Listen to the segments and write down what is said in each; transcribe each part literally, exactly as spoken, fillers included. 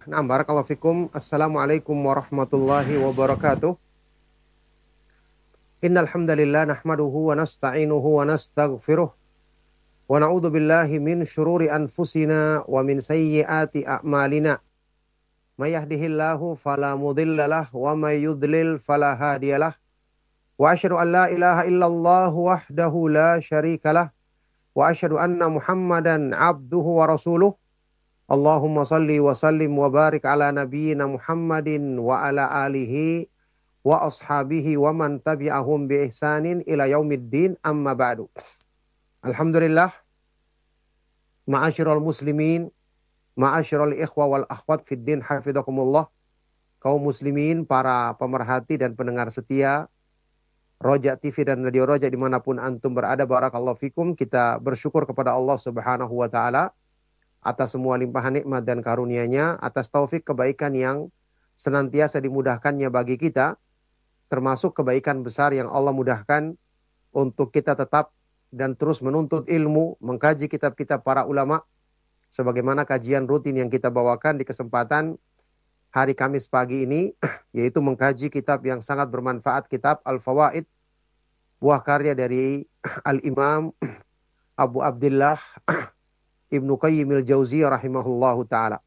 Nah, barakallahu fikum. Assalamualaikum warahmatullahi wabarakatuh. Innal hamdalillah nahmaduhu wa nasta'inuhu wa nastaghfiruh wa na'udzu billahi min syururi anfusina wa min sayyiati a'malina. May yahdihillahu fala mudhillalah wa may yudlil fala hadiyalah. Wa asyhadu an la ilaha illallah wahdahu la syarikalah wa asyhadu anna Muhammadan abduhu wa rasuluh. Allahumma salli wa sallim wa barik ala nabiyyina Muhammadin wa ala alihi wa ashabihi wa man tabi'ahum bi ihsanin ila yaumiddin, amma ba'du. Alhamdulillah, ma'asyiral muslimin, ma'asyiral ikhwa wal akhwat fid din, hafizakumullah. Kaum muslimin, para pemerhati dan pendengar setia Roja T V dan Radio Roja dimanapun antum berada, barakallahu fikum. Kita bersyukur kepada Allah subhanahu wa ta'ala atas semua limpahan nikmat dan karunia-Nya, atas taufik kebaikan yang senantiasa dimudahkannya bagi kita, termasuk kebaikan besar yang Allah mudahkan untuk kita tetap dan terus menuntut ilmu, mengkaji kitab-kitab para ulama, sebagaimana kajian rutin yang kita bawakan di kesempatan hari Kamis pagi ini, yaitu mengkaji kitab yang sangat bermanfaat, kitab Al-Fawaid, buah karya dari Al-Imam Abu Abdullah Ibnu Qayyim al-Jauziyah rahimahullahu ta'ala.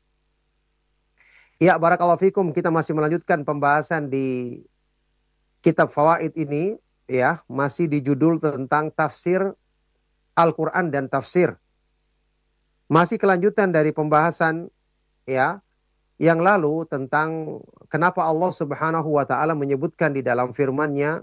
Ya, barakallahu fikum, kita masih melanjutkan pembahasan di kitab Fawaid ini, ya, masih di judul tentang tafsir Al-Quran dan tafsir. Masih kelanjutan dari pembahasan, ya, yang lalu tentang kenapa Allah subhanahu wa ta'ala menyebutkan di dalam firman-Nya,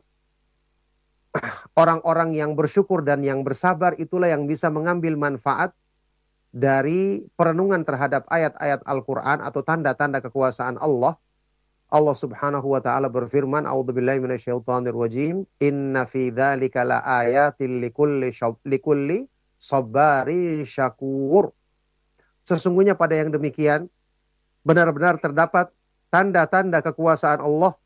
orang-orang yang bersyukur dan yang bersabar itulah yang bisa mengambil manfaat dari perenungan terhadap ayat-ayat Al-Quran atau tanda-tanda kekuasaan Allah. Allah subhanahu wa ta'ala berfirman, a'udzubillahi minasyaitonir rajim, inna fi dzalika laayatil likulli likulli sabari syakur. Sesungguhnya pada yang demikian benar-benar terdapat tanda-tanda kekuasaan Allah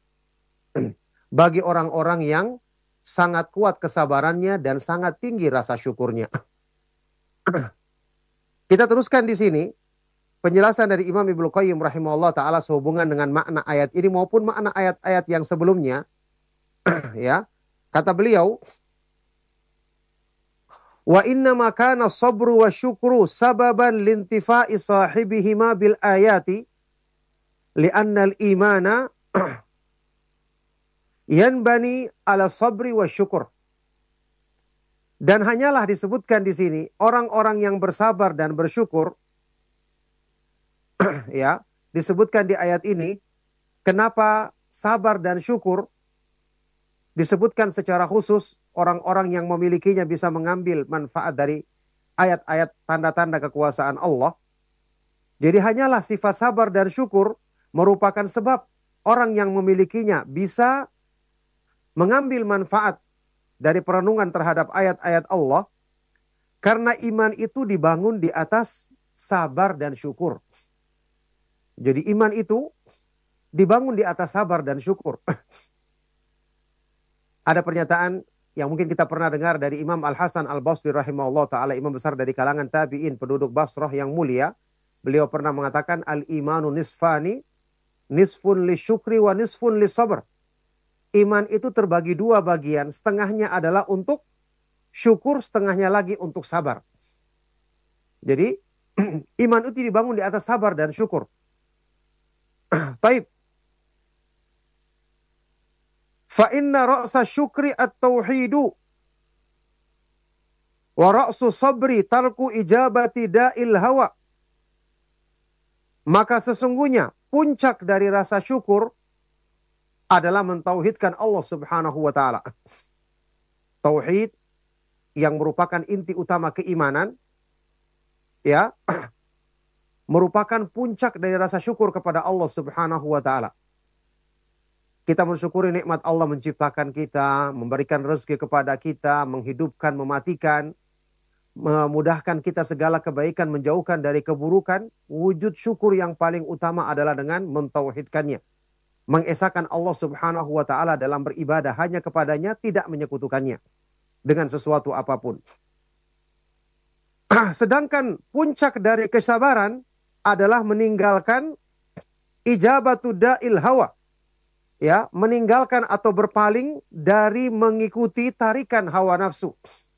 bagi orang-orang yang sangat kuat kesabarannya dan sangat tinggi rasa syukurnya. Kita teruskan di sini penjelasan dari Imam Ibnu Qayyim rahimahullah ta'ala sehubungan dengan makna ayat ini maupun makna ayat-ayat yang sebelumnya. Ya, kata beliau, wa inna ma kana sabru wa syukru sababan lintifa'i sahibihima bil ayati li'anna al-imana yanbani ala sabri wa syukur. Dan hanyalah disebutkan di sini orang-orang yang bersabar dan bersyukur, ya, disebutkan di ayat ini. Kenapa sabar dan syukur disebutkan secara khusus? Orang-orang yang memilikinya bisa mengambil manfaat dari ayat-ayat tanda-tanda kekuasaan Allah. Jadi hanyalah sifat sabar dan syukur merupakan sebab orang yang memilikinya bisa mengambil manfaat dari perenungan terhadap ayat-ayat Allah, karena iman itu dibangun di atas sabar dan syukur. Jadi iman itu dibangun di atas sabar dan syukur. Ada pernyataan yang mungkin kita pernah dengar dari Imam Al-Hasan Al-Basri rahimahullah ta'ala, imam besar dari kalangan tabi'in, penduduk Basrah yang mulia. Beliau pernah mengatakan, al-imanu nisfani, nisfun li syukri wa nisfun li sabr. Iman itu terbagi dua bagian, setengahnya adalah untuk syukur, setengahnya lagi untuk sabar. Jadi iman itu dibangun di atas sabar dan syukur. Baik. Fa inna ra'sa syukri at-tauhidu wa ra'su sabri tarku ijabati da'il hawa. Maka sesungguhnya puncak dari rasa syukur adalah mentauhidkan Allah subhanahu wa ta'ala. Tauhid yang merupakan inti utama keimanan, ya, merupakan puncak dari rasa syukur kepada Allah subhanahu wa ta'ala. Kita mensyukuri nikmat Allah menciptakan kita, memberikan rezeki kepada kita, menghidupkan, mematikan, memudahkan kita segala kebaikan, menjauhkan dari keburukan. Wujud syukur yang paling utama adalah dengan mentauhidkannya. Mengesahkan Allah subhanahu wa ta'ala dalam beribadah hanya kepadanya, tidak menyekutukannya dengan sesuatu apapun. Sedangkan puncak dari kesabaran adalah meninggalkan ijabatu da'il hawa. Ya, meninggalkan atau berpaling dari mengikuti tarikan hawa nafsu.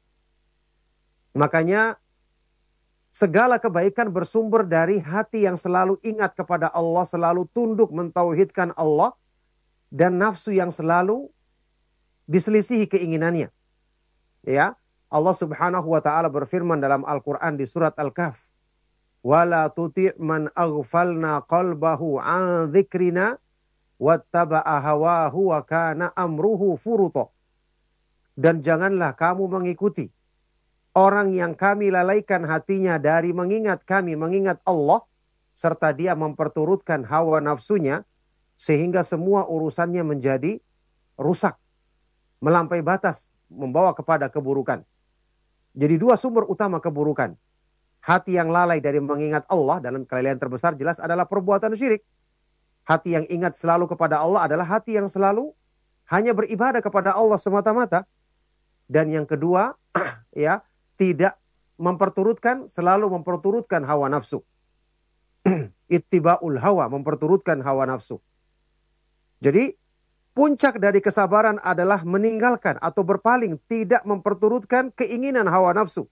Makanya segala kebaikan bersumber dari hati yang selalu ingat kepada Allah, selalu tunduk mentauhidkan Allah, dan nafsu yang selalu diselisihi keinginannya. Ya, Allah Subhanahu wa taala berfirman dalam Al-Qur'an di surat Al-Kahf, "Wala tuti' man aghfalna qalbahu 'an dzikrina wattaba'a hawahu wa kana amruhu furuta." Dan janganlah kamu mengikuti orang yang kami lalaikan hatinya dari mengingat kami, mengingat Allah, serta dia memperturutkan hawa nafsunya, sehingga semua urusannya menjadi rusak, melampaui batas, membawa kepada keburukan. Jadi dua sumber utama keburukan. Hati yang lalai dari mengingat Allah, dalam kelalaian terbesar jelas adalah perbuatan syirik. Hati yang ingat selalu kepada Allah adalah hati yang selalu hanya beribadah kepada Allah semata-mata. Dan yang kedua, ya, tidak memperturutkan, selalu memperturutkan hawa nafsu. Ittiba'ul hawa, memperturutkan hawa nafsu. Jadi puncak dari kesabaran adalah meninggalkan atau berpaling, tidak memperturutkan keinginan hawa nafsu.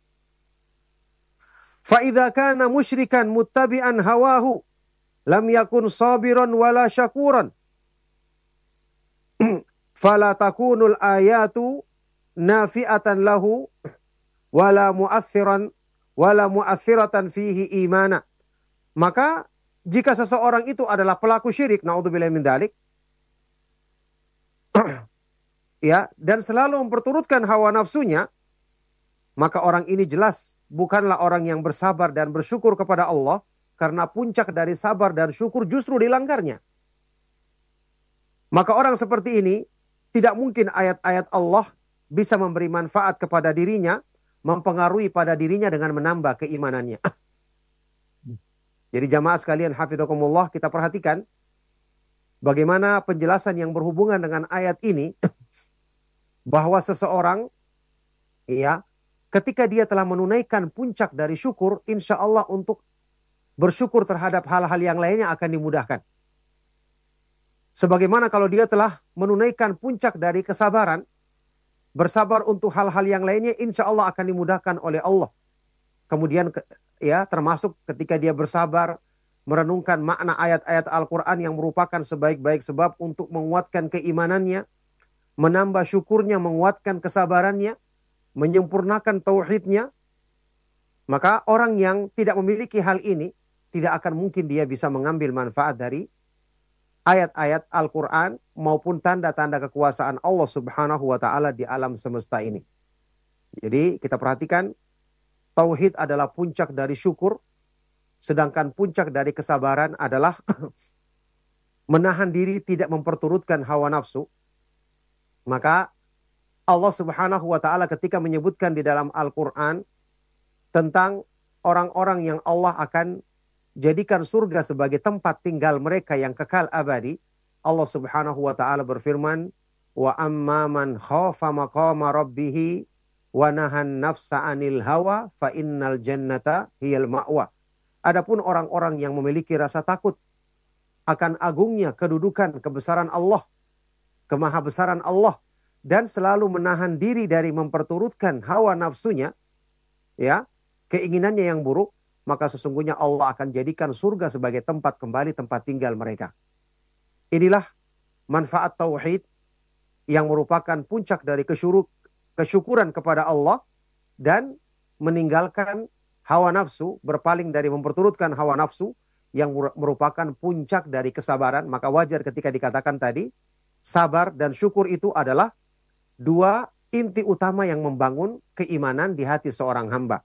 Fa'idha kana musyrikan muttabi'an hawahu, lam yakun sabiran wala syakuran. Fala takunul ayatu nafi'atan lahu, wala mu'athiran, wala mu'athiratan fihi imana. Maka jika seseorang itu adalah pelaku syirik, naudzubillahi min dzalik, ya, dan selalu memperturutkan hawa nafsunya, maka orang ini jelas bukanlah orang yang bersabar dan bersyukur kepada Allah, karena puncak dari sabar dan syukur justru dilanggarnya. Maka orang seperti ini tidak mungkin ayat-ayat Allah bisa memberi manfaat kepada dirinya, mempengaruhi pada dirinya dengan menambah keimanannya. Jadi jamaah sekalian hafizakumullah, kita perhatikan bagaimana penjelasan yang berhubungan dengan ayat ini, bahwa seseorang, ya, ketika dia telah menunaikan puncak dari syukur, insya Allah untuk bersyukur terhadap hal-hal yang lainnya akan dimudahkan. Sebagaimana kalau dia telah menunaikan puncak dari kesabaran, bersabar untuk hal-hal yang lainnya, insya Allah akan dimudahkan oleh Allah. Kemudian, ya, termasuk ketika dia bersabar, merenungkan makna ayat-ayat Al-Quran yang merupakan sebaik-baik sebab untuk menguatkan keimanannya, menambah syukurnya, menguatkan kesabarannya, menyempurnakan tauhidnya, maka orang yang tidak memiliki hal ini, tidak akan mungkin dia bisa mengambil manfaat dari ayat-ayat Al-Quran maupun tanda-tanda kekuasaan Allah Subhanahu wa ta'ala di alam semesta ini. Jadi kita perhatikan, tauhid adalah puncak dari syukur, sedangkan puncak dari kesabaran adalah menahan diri tidak memperturutkan hawa nafsu. Maka Allah Subhanahu wa ta'ala ketika menyebutkan di dalam Al-Quran tentang orang-orang yang Allah akan jadikan surga sebagai tempat tinggal mereka yang kekal abadi, Allah Subhanahu wa ta'ala berfirman, wa amma man khafa maqama rabbih wa nahan nafsa 'anil hawa fa innal jannata hiyal ma'wa. Adapun orang-orang yang memiliki rasa takut akan agungnya kedudukan kebesaran Allah, kemahabesaran Allah, dan selalu menahan diri dari memperturutkan hawa nafsunya, ya, keinginannya yang buruk, maka sesungguhnya Allah akan jadikan surga sebagai tempat kembali, tempat tinggal mereka. Inilah manfaat tauhid yang merupakan puncak dari kesyuruk, kesyukuran kepada Allah dan meninggalkan hawa nafsu, berpaling dari memperturutkan hawa nafsu yang merupakan puncak dari kesabaran. Maka wajar ketika dikatakan tadi, sabar dan syukur itu adalah dua inti utama yang membangun keimanan di hati seorang hamba.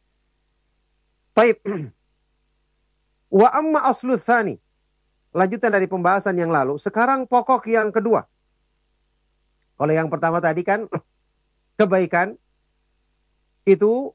Taib. Wa amma aslu tsani. Lanjutan dari pembahasan yang lalu. Sekarang pokok yang kedua. Kalau yang pertama tadi kan kebaikan itu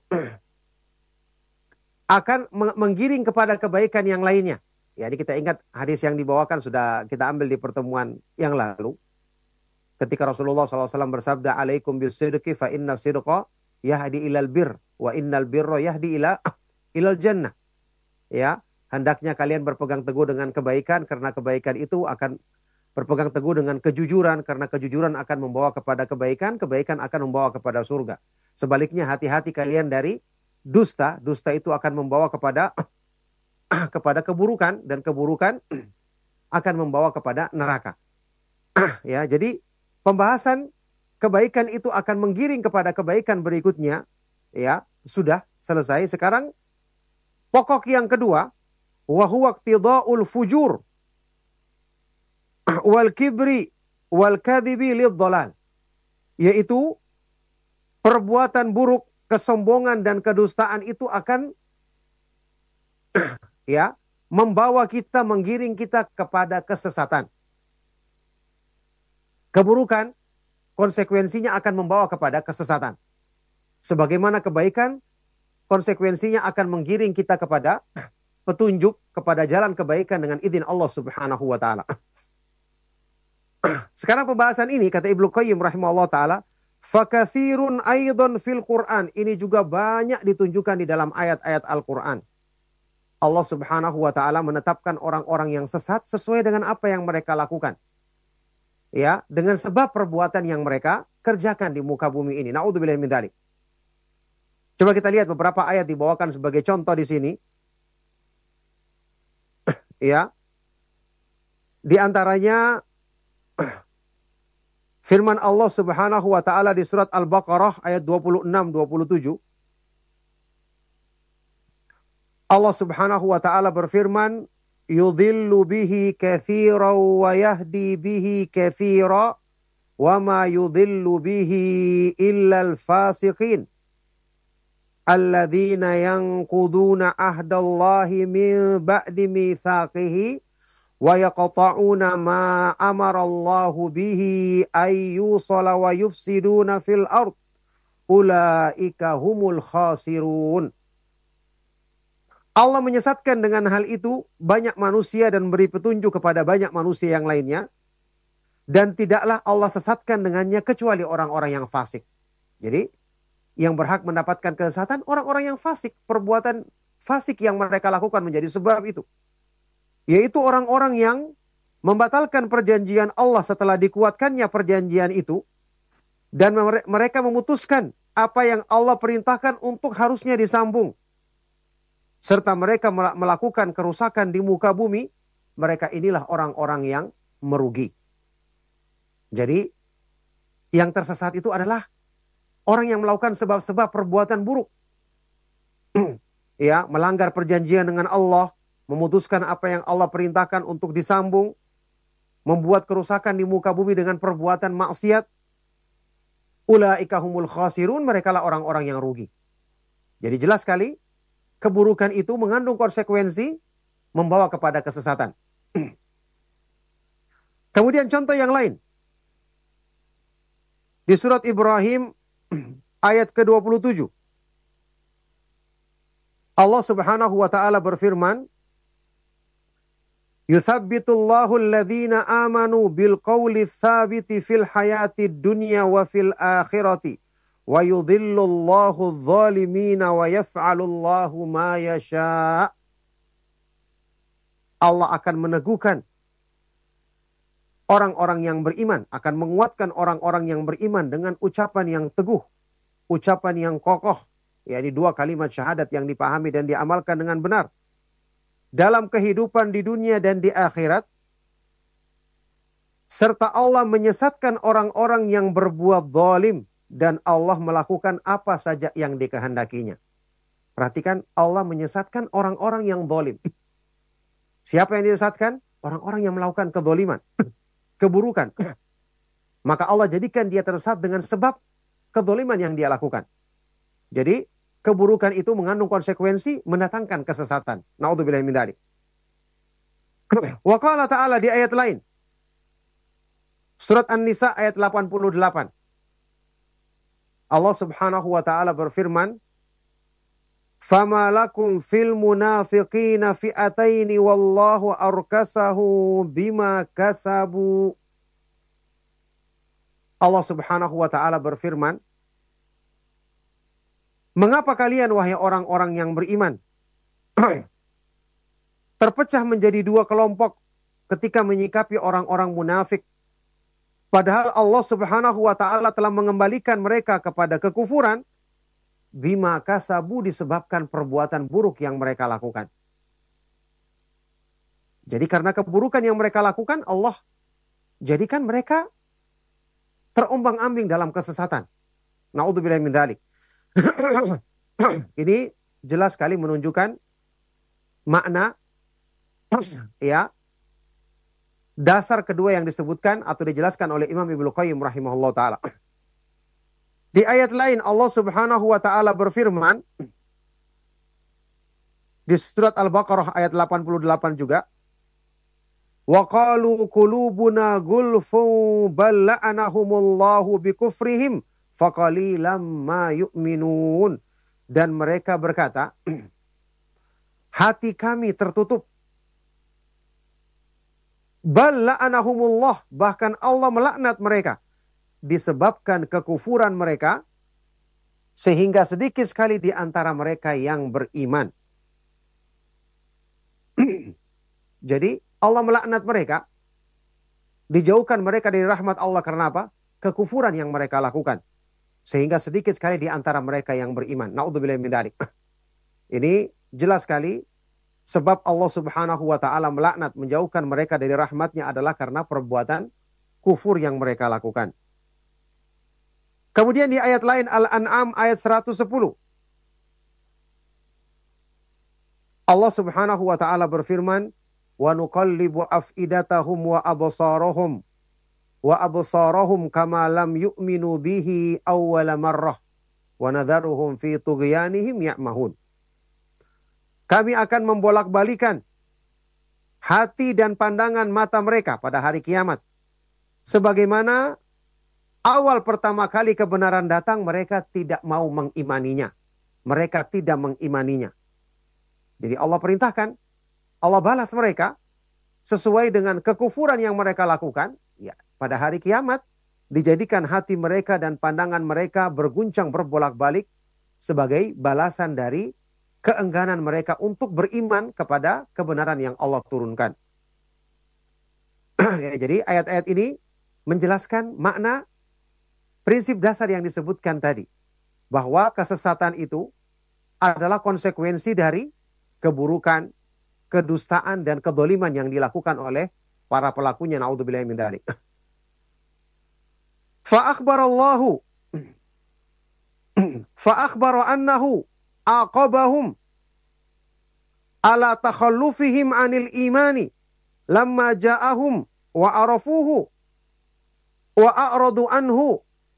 akan menggiring kepada kebaikan yang lainnya. Jadi kita ingat hadis yang dibawakan sudah kita ambil di pertemuan yang lalu. Ketika Rasulullah shallallahu alaihi wasallam bersabda, alaikum bisidqi fa inna sidqa yahdi ilal bir wa innal birra yahdi ila ilal jannah. Ya, Hendaknya kalian berpegang teguh dengan kebaikan karena kebaikan itu akan berpegang teguh dengan kejujuran karena kejujuran akan membawa kepada kebaikan, kebaikan akan membawa kepada surga. Sebaliknya hati-hati kalian dari dusta, dusta itu akan membawa kepada kepada keburukan dan keburukan akan membawa kepada neraka. Ya, jadi pembahasan kebaikan itu akan menggiring kepada kebaikan berikutnya, ya, sudah selesai. Sekarang pokok yang kedua, wa huwa iqtida'ul fujur wal kibri wal kadhibi lidh-dhalal, yaitu perbuatan buruk, kesombongan dan kedustaan itu akan ya membawa kita, menggiring kita kepada kesesatan. Keburukan konsekuensinya akan membawa kepada kesesatan. Sebagaimana kebaikan konsekuensinya akan menggiring kita kepada petunjuk, kepada jalan kebaikan dengan izin Allah Subhanahu wa taala. Sekarang pembahasan ini kata Ibnu Qayyim rahimahullah taala, fakatsirun aidan fil Qur'an, ini juga banyak ditunjukkan di dalam ayat-ayat Al-Qur'an. Allah Subhanahu wa taala menetapkan orang-orang yang sesat sesuai dengan apa yang mereka lakukan. Ya, dengan sebab perbuatan yang mereka kerjakan di muka bumi ini. Nauzubillahi min dzalik. Coba kita lihat beberapa ayat dibawakan sebagai contoh di sini. Ya. Di antaranya firman Allah Subhanahu wa taala di surat Al-Baqarah ayat dua puluh enam dua puluh tujuh. Allah Subhanahu wa taala berfirman, yudhillu bihi katsiran wa yahdi bihi katsiran wa ma yudhillu bihi illa al-fasiqin alladzina yanquduna ahdallahi min ba'di mitsaqihi wa yaqta'una ma amarallahu bihi ay yusala wa yufsiduna fil ard ulaika humul khasirun. Allah menyesatkan dengan hal itu banyak manusia dan beri petunjuk kepada banyak manusia yang lainnya, dan tidaklah Allah sesatkan dengannya kecuali orang-orang yang fasik. Jadi yang berhak mendapatkan kesesatan orang-orang yang fasik, perbuatan fasik yang mereka lakukan menjadi sebab itu. Yaitu orang-orang yang membatalkan perjanjian Allah setelah dikuatkannya perjanjian itu, dan mereka memutuskan apa yang Allah perintahkan untuk harusnya disambung, serta mereka melakukan kerusakan di muka bumi. Mereka inilah orang-orang yang merugi. Jadi yang tersesat itu adalah orang yang melakukan sebab-sebab perbuatan buruk. Ya, melanggar perjanjian dengan Allah, memutuskan apa yang Allah perintahkan untuk disambung, membuat kerusakan di muka bumi dengan perbuatan maksiat. Ulaika humul khasirun, merekalah orang-orang yang rugi. Jadi jelas sekali, keburukan itu mengandung konsekuensi membawa kepada kesesatan. Kemudian contoh yang lain. Di surat Ibrahim ayat ke dua puluh tujuh. Allah Subhanahu wa taala berfirman, yuthabbitullahu alladhina amanu bil qawli tsabiti fil hayati dunya wa fil akhirati wa yudhillullahu adh-dhalimina wa yaf'alullahu ma yasha'. Allah akan meneguhkan orang-orang yang beriman, akan menguatkan orang-orang yang beriman dengan ucapan yang teguh, ucapan yang kokoh, yakni dua kalimat syahadat yang dipahami dan diamalkan dengan benar dalam kehidupan di dunia dan di akhirat. Serta Allah menyesatkan orang-orang yang berbuat zalim, dan Allah melakukan apa saja yang dikehendakinya. Perhatikan, Allah menyesatkan orang-orang yang zalim. Siapa yang disesatkan? Orang-orang yang melakukan kezaliman, keburukan. Maka Allah jadikan dia tersesat dengan sebab kezaliman yang dia lakukan. Jadi keburukan itu mengandung konsekuensi mendatangkan kesesatan. Na'udzubillahi min dzalik. Wa qala ta'ala di ayat lain. Surat An-Nisa ayat delapan puluh delapan. Allah Subhanahu wa taala berfirman, "Fama lakum fil munafiqina fi'ataini wallahu arkasahu bima kasabu." Allah Subhanahu wa taala berfirman, mengapa kalian wahai orang-orang yang beriman terpecah menjadi dua kelompok ketika menyikapi orang-orang munafik. Padahal Allah Subhanahu wa taala telah mengembalikan mereka kepada kekufuran bima kasabu, disebabkan perbuatan buruk yang mereka lakukan. Jadi karena keburukan yang mereka lakukan, Allah jadikan mereka terombang-ambing dalam kesesatan. Na'udzubillahi min dzalik. Ini jelas sekali menunjukkan makna ya dasar kedua yang disebutkan atau dijelaskan oleh Imam Ibnu Qayyim rahimahullah taala. Di ayat lain Allah Subhanahu wa taala berfirman di surat Al-Baqarah ayat delapan puluh delapan juga, wa qalu qulubuna gulfun bal la'anahumullahu bikufrihim faqalilam ma yu'minun. Dan mereka berkata, hati kami tertutup. Bal la'anahumullah, bahkan Allah melaknat mereka disebabkan kekufuran mereka, sehingga sedikit sekali di antara mereka yang beriman. Jadi Allah melaknat mereka, dijauhkan mereka dari rahmat Allah karena apa? Kekufuran yang mereka lakukan. Sehingga sedikit sekali di antara mereka yang beriman. Na'udzubillahi min dzalik. Ini jelas sekali sebab Allah Subhanahu wa taala melaknat, menjauhkan mereka dari rahmatnya adalah karena perbuatan kufur yang mereka lakukan. Kemudian di ayat lain Al-An'am ayat seratus sepuluh. Allah Subhanahu wa taala berfirman, wa nuqallibu af'idatahum wa absarahum wa absarahum kama lam yu'minu bihi awwala marrah wa nadharuhum fi tughyanihim ya'mahun. Kami akan membolak-balikan hati dan pandangan mata mereka pada hari kiamat, sebagaimana awal pertama kali kebenaran datang mereka tidak mau mengimaninya. Mereka tidak mengimaninya. Jadi Allah perintahkan, Allah balas mereka sesuai dengan kekufuran yang mereka lakukan. Ya, pada hari kiamat dijadikan hati mereka dan pandangan mereka berguncang berbolak-balik sebagai balasan dari keengganan mereka untuk beriman kepada kebenaran yang Allah turunkan. Ya, jadi ayat-ayat ini menjelaskan makna prinsip dasar yang disebutkan tadi, bahwa kesesatan itu adalah konsekuensi dari keburukan, kedustaan, dan kedoliman yang dilakukan oleh para pelakunya. Na'udzubillahi min dzalik. Fa'akhbarallahu fa'akhbara annahu aqabahum ala takhallufihim anil imani lamma ja'ahum wa arafuhu wa a'radu anhu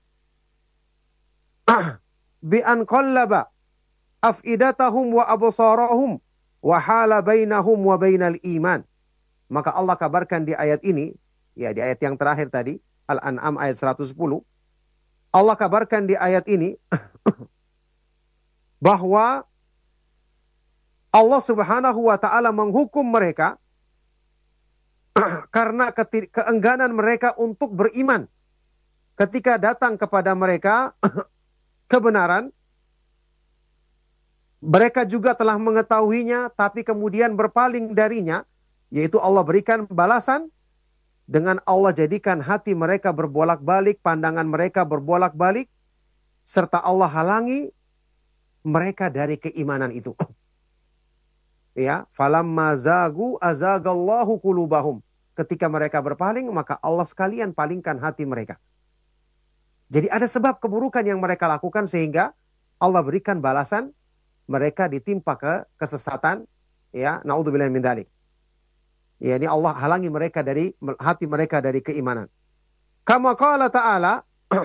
bi an qallaba afidatahum wa absarahum wa hala bainahum wa bainal iman. Maka Allah kabarkan di ayat ini, ya di ayat yang terakhir tadi, Al-An'am ayat seratus sepuluh, Allah kabarkan di ayat ini bahwa Allah Subhanahu wa taala menghukum mereka karena keengganan mereka untuk beriman ketika datang kepada mereka kebenaran. Mereka juga telah mengetahuinya tapi kemudian berpaling darinya, yaitu Allah berikan balasan dengan Allah jadikan hati mereka berbolak-balik, pandangan mereka berbolak-balik, serta Allah halangi mereka dari keimanan itu. Ya, falamma zagu azagallahu qulubahum. Ketika mereka berpaling, maka Allah sekalian palingkan hati mereka. Jadi ada sebab keburukan yang mereka lakukan sehingga Allah berikan balasan, mereka ditimpa ke kesesatan, ya, naudzubillahi min dzalik. Ya, ini Allah halangi mereka dari hati mereka dari keimanan. Kama qala ta'ala,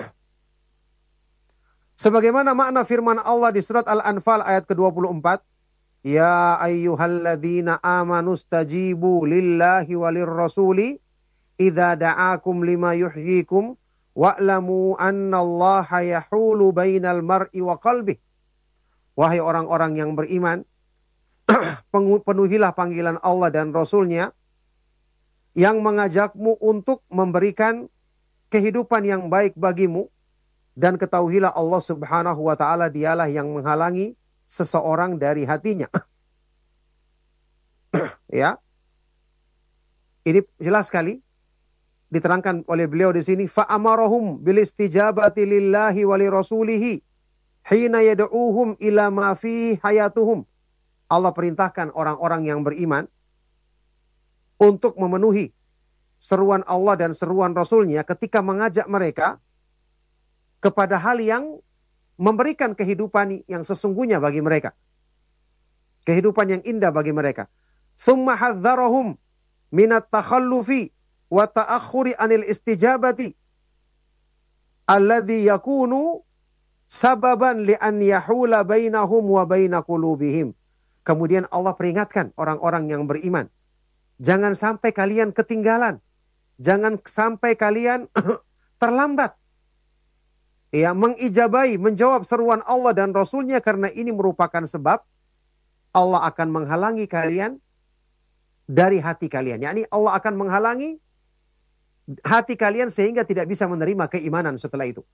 sebagaimana makna firman Allah di surat Al-Anfal ayat ke dua puluh empat, ya ayyuhalladzina amanu stajibu lillahi walir rasuli idza da'akum lima yuhyikum wa'lamu annallaha yahulu bainal mar'i wa qalbih. Wahai orang-orang yang beriman, penuhilah panggilan Allah dan Rasulnya yang mengajakmu untuk memberikan kehidupan yang baik bagimu, dan ketahuilah Allah Subhanahu wa taala dialah yang menghalangi seseorang dari hatinya. Ya, ini jelas sekali diterangkan oleh beliau di sini, fa amarahum bil istijabati lillahi wa li rasulihi hina yad'uuhum ila ma fi hayatuhum. Allah perintahkan orang-orang yang beriman untuk memenuhi seruan Allah dan seruan Rasulnya ketika mengajak mereka kepada hal yang memberikan kehidupan yang sesungguhnya bagi mereka. Kehidupan yang indah bagi mereka. Thumma hadzarahum minat takhallufi wa ta'akhuri anil istijabati alladhi yakunu sababan li an yahula bainahum wa baina qulubihim. Kemudian Allah peringatkan orang-orang yang beriman, jangan sampai kalian ketinggalan, jangan sampai kalian terlambat ya mengijabai, menjawab seruan Allah dan Rasulnya, karena ini merupakan sebab Allah akan menghalangi kalian dari hati kalian. Yakni Allah akan menghalangi hati kalian sehingga tidak bisa menerima keimanan setelah itu.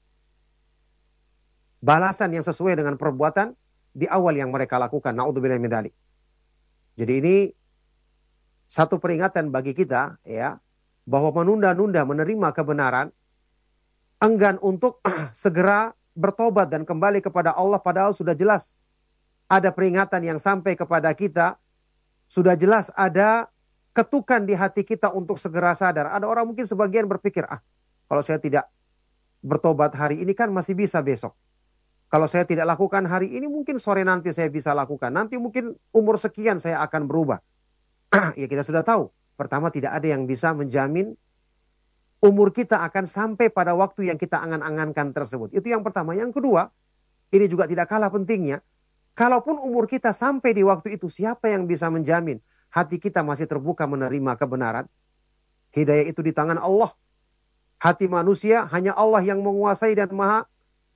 Balasan yang sesuai dengan perbuatan di awal yang mereka lakukan. Na'udzubillahi min dzalik. Jadi ini satu peringatan bagi kita ya, bahwa menunda-nunda menerima kebenaran, enggan untuk segera bertobat dan kembali kepada Allah, padahal sudah jelas ada peringatan yang sampai kepada kita, sudah jelas ada ketukan di hati kita untuk segera sadar. Ada orang mungkin sebagian berpikir, ah kalau saya tidak bertobat hari ini kan masih bisa besok. Kalau saya tidak lakukan hari ini mungkin sore nanti saya bisa lakukan. Nanti mungkin umur sekian saya akan berubah. Ya kita sudah tahu. Pertama, tidak ada yang bisa menjamin umur kita akan sampai pada waktu yang kita angan-angankan tersebut. Itu yang pertama. Yang kedua, ini juga tidak kalah pentingnya. Kalaupun umur kita sampai di waktu itu, siapa yang bisa menjamin hati kita masih terbuka menerima kebenaran? Hidayah itu di tangan Allah. Hati manusia hanya Allah yang menguasai dan maha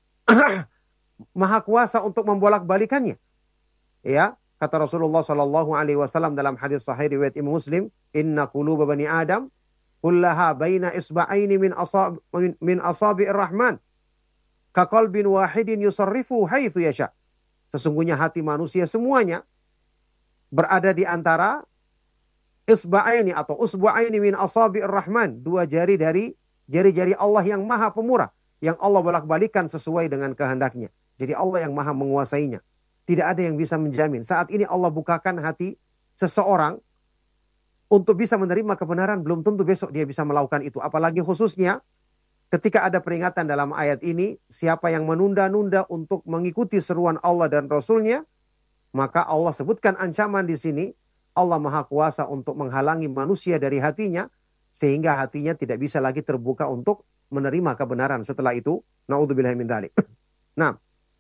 maha kuasa untuk membolak-balikannya. Ya, kata Rasulullah Shallallahu Alaihi Wasallam dalam hadis Sahih riwayat Imam Muslim, Inna quluba bani Adam kullaha baina isba'aini min asab min, min asabi'ir rahman ka qalbin wahidin yusarrifu haitsu yasha. Sesungguhnya hati manusia semuanya berada di antara isba'aini atau usbu'aini min asabi'ir rahman, dua jari dari jari-jari Allah yang maha pemurah, yang Allah bolak-balikan sesuai dengan kehendaknya. Jadi Allah yang maha menguasainya. Tidak ada yang bisa menjamin. Saat ini Allah bukakan hati seseorang untuk bisa menerima kebenaran, belum tentu besok dia bisa melakukan itu. Apalagi khususnya ketika ada peringatan dalam ayat ini, siapa yang menunda-nunda untuk mengikuti seruan Allah dan Rasulnya, maka Allah sebutkan ancaman di sini. Allah maha kuasa untuk menghalangi manusia dari hatinya, sehingga hatinya tidak bisa lagi terbuka untuk menerima kebenaran setelah itu. Na'udzubillahi min dzalik. Nah,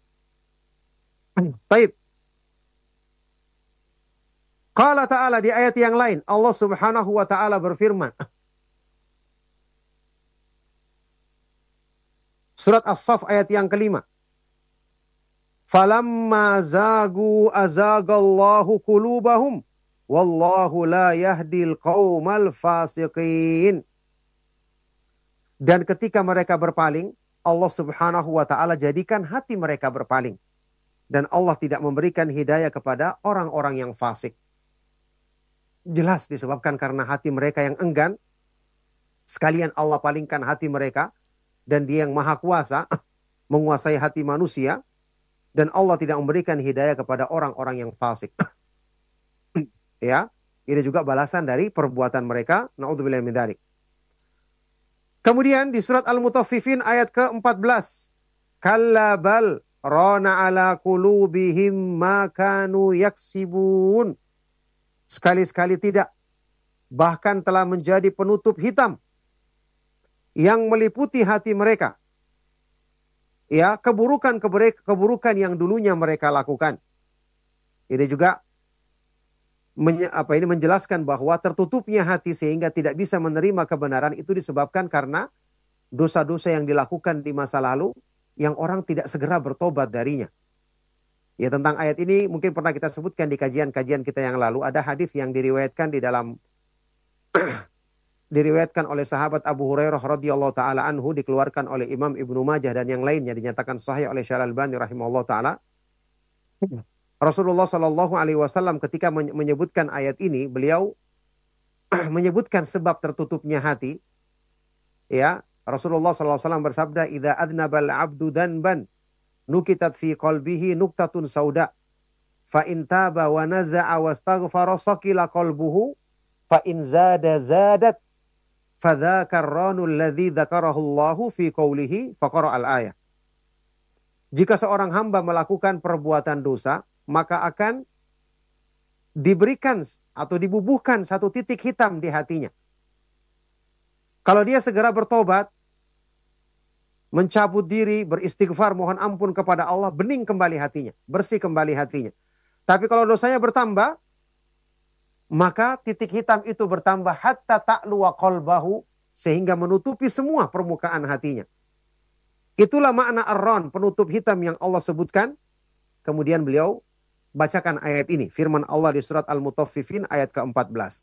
baik. Qala ta'ala di ayat yang lain, Allah Subhanahu wa taala berfirman. Surat As-Saff ayat yang kelima. Falamma zagu azagallahu qulubahum wallahu la yahdil qaumal fasiqin. Dan ketika mereka berpaling, Allah Subhanahu wa taala jadikan hati mereka berpaling. Dan Allah tidak memberikan hidayah kepada orang-orang yang fasik. Jelas disebabkan karena hati mereka yang enggan. Sekalian Allah palingkan hati mereka. Dan dia yang maha kuasa menguasai hati manusia. Dan Allah tidak memberikan hidayah kepada orang-orang yang fasik. Ya, ini juga balasan dari perbuatan mereka. Na'udzubillahi min dzalik. Kemudian di surat Al-Mutaffifin ayat ke empat belas. Kalla bal rana ala qulubihim ma kanu yaksibun. Sekali-sekali tidak. Bahkan telah menjadi penutup hitam yang meliputi hati mereka. Ya, keburukan-keburukan yang dulunya mereka lakukan. Ini juga menye, apa ini menjelaskan bahwa tertutupnya hati sehingga tidak bisa menerima kebenaran itu disebabkan karena dosa-dosa yang dilakukan di masa lalu yang orang tidak segera bertobat darinya. Ya, tentang ayat ini mungkin pernah kita sebutkan di kajian-kajian kita yang lalu. Ada hadis yang diriwayatkan di dalam diriwayatkan oleh sahabat Abu Hurairah radhiyallahu taala anhu, dikeluarkan oleh Imam Ibnu Majah dan yang lainnya, dinyatakan sahih oleh Syekh Al-Albani rahimahullah taala. Rasulullah Shallallahu Alaihi Wasallam ketika menyebutkan ayat ini, beliau menyebutkan sebab tertutupnya hati. Ya, Rasulullah Shallallahu Alaihi Wasallam bersabda, "Idza adnabal abdu danban, nukitat fi qalbihi nuktatun sauda, fa in taba wa naza'a wastaghfara sakila qalbuhu, fa in zada zadat, fadzakar ranul ladzi dzakarahu Allahu fi qoulihi faqara al-ayah." Jika seorang hamba melakukan perbuatan dosa, maka akan diberikan atau dibubuhkan satu titik hitam di hatinya. Kalau dia segera bertobat, mencabut diri, beristighfar, mohon ampun kepada Allah, bening kembali hatinya, bersih kembali hatinya. Tapi kalau dosanya bertambah, maka titik hitam itu bertambah hatta ta'luwa qalbahu, sehingga menutupi semua permukaan hatinya. Itulah makna ar-ran, penutup hitam yang Allah sebutkan. Kemudian beliau bacakan ayat ini, firman Allah di surat Al-Mutaffifin ayat keempat belas.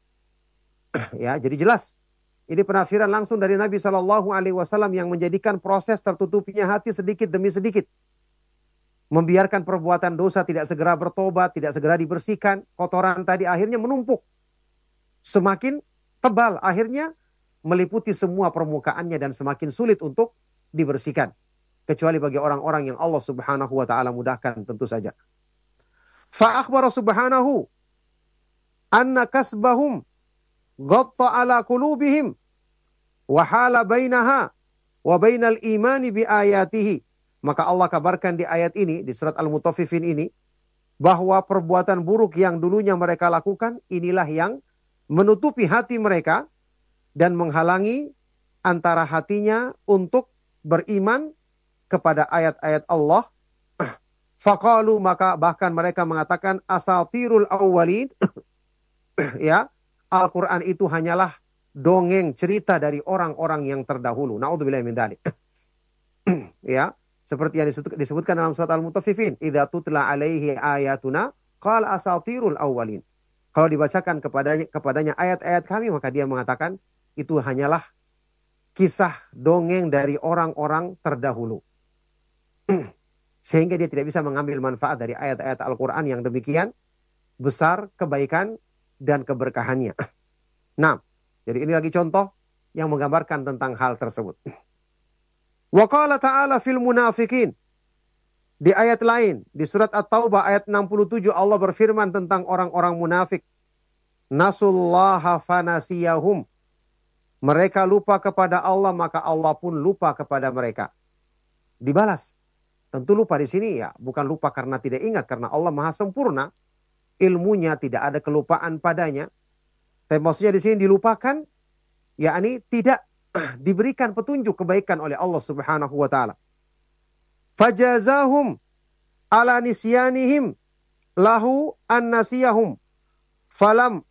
Ya, jadi jelas. Ini penafsiran langsung dari Nabi Shallallahu Alaihi Wasallam yang menjadikan proses tertutupnya hati sedikit demi sedikit. Membiarkan perbuatan dosa tidak segera bertobat, tidak segera dibersihkan. Kotoran tadi akhirnya menumpuk. Semakin tebal, akhirnya meliputi semua permukaannya dan semakin sulit untuk dibersihkan. Kecuali bagi orang-orang yang Allah Subhanahu wa Ta'ala mudahkan tentu saja. Fa akhbara subhanahu anna kasbahum ghatta ala qulubihim wa hala bainaha wa bainal imani bi ayatihi. Maka Allah kabarkan di ayat ini, di surat Al-Mutaffifin ini, bahwa perbuatan buruk yang dulunya mereka lakukan, inilah yang menutupi hati mereka dan menghalangi antara hatinya untuk beriman kepada ayat-ayat Allah. Faqalu, maka bahkan mereka mengatakan asatirul awwalin. Ya, Al-Quran itu hanyalah dongeng cerita dari orang-orang yang terdahulu. Na'udzubillahi min dzalik. Ya, seperti yang disebutkan dalam surat Al-Mutaffifin, idza tutla alaihi ayatuna qala asatirul awwalin. Kalau dibacakan kepadanya kepadanya ayat-ayat kami, maka dia mengatakan itu hanyalah kisah dongeng dari orang-orang terdahulu. Sehingga dia tidak bisa mengambil manfaat dari ayat-ayat Al-Quran yang demikian besar kebaikan dan keberkahannya. Nah, jadi ini lagi contoh yang menggambarkan tentang hal tersebut. Wa qala ta'ala fil munafikin. Di ayat lain, di surat At-Taubah ayat enam puluh tujuh, Allah berfirman tentang orang-orang munafik. Nasullaha fanasiyahum. Mereka lupa kepada Allah, maka Allah pun lupa kepada mereka. Dibalas. Tentu lupa di sini ya, bukan lupa karena tidak ingat, karena Allah Maha sempurna, ilmunya tidak ada kelupaan padanya. Tapi maksudnya di sini dilupakan, yakni tidak diberikan petunjuk kebaikan oleh Allah Subhanahu wa Ta'ala. Fajazahum ala nisyanihim lahu an-nasiyahum falam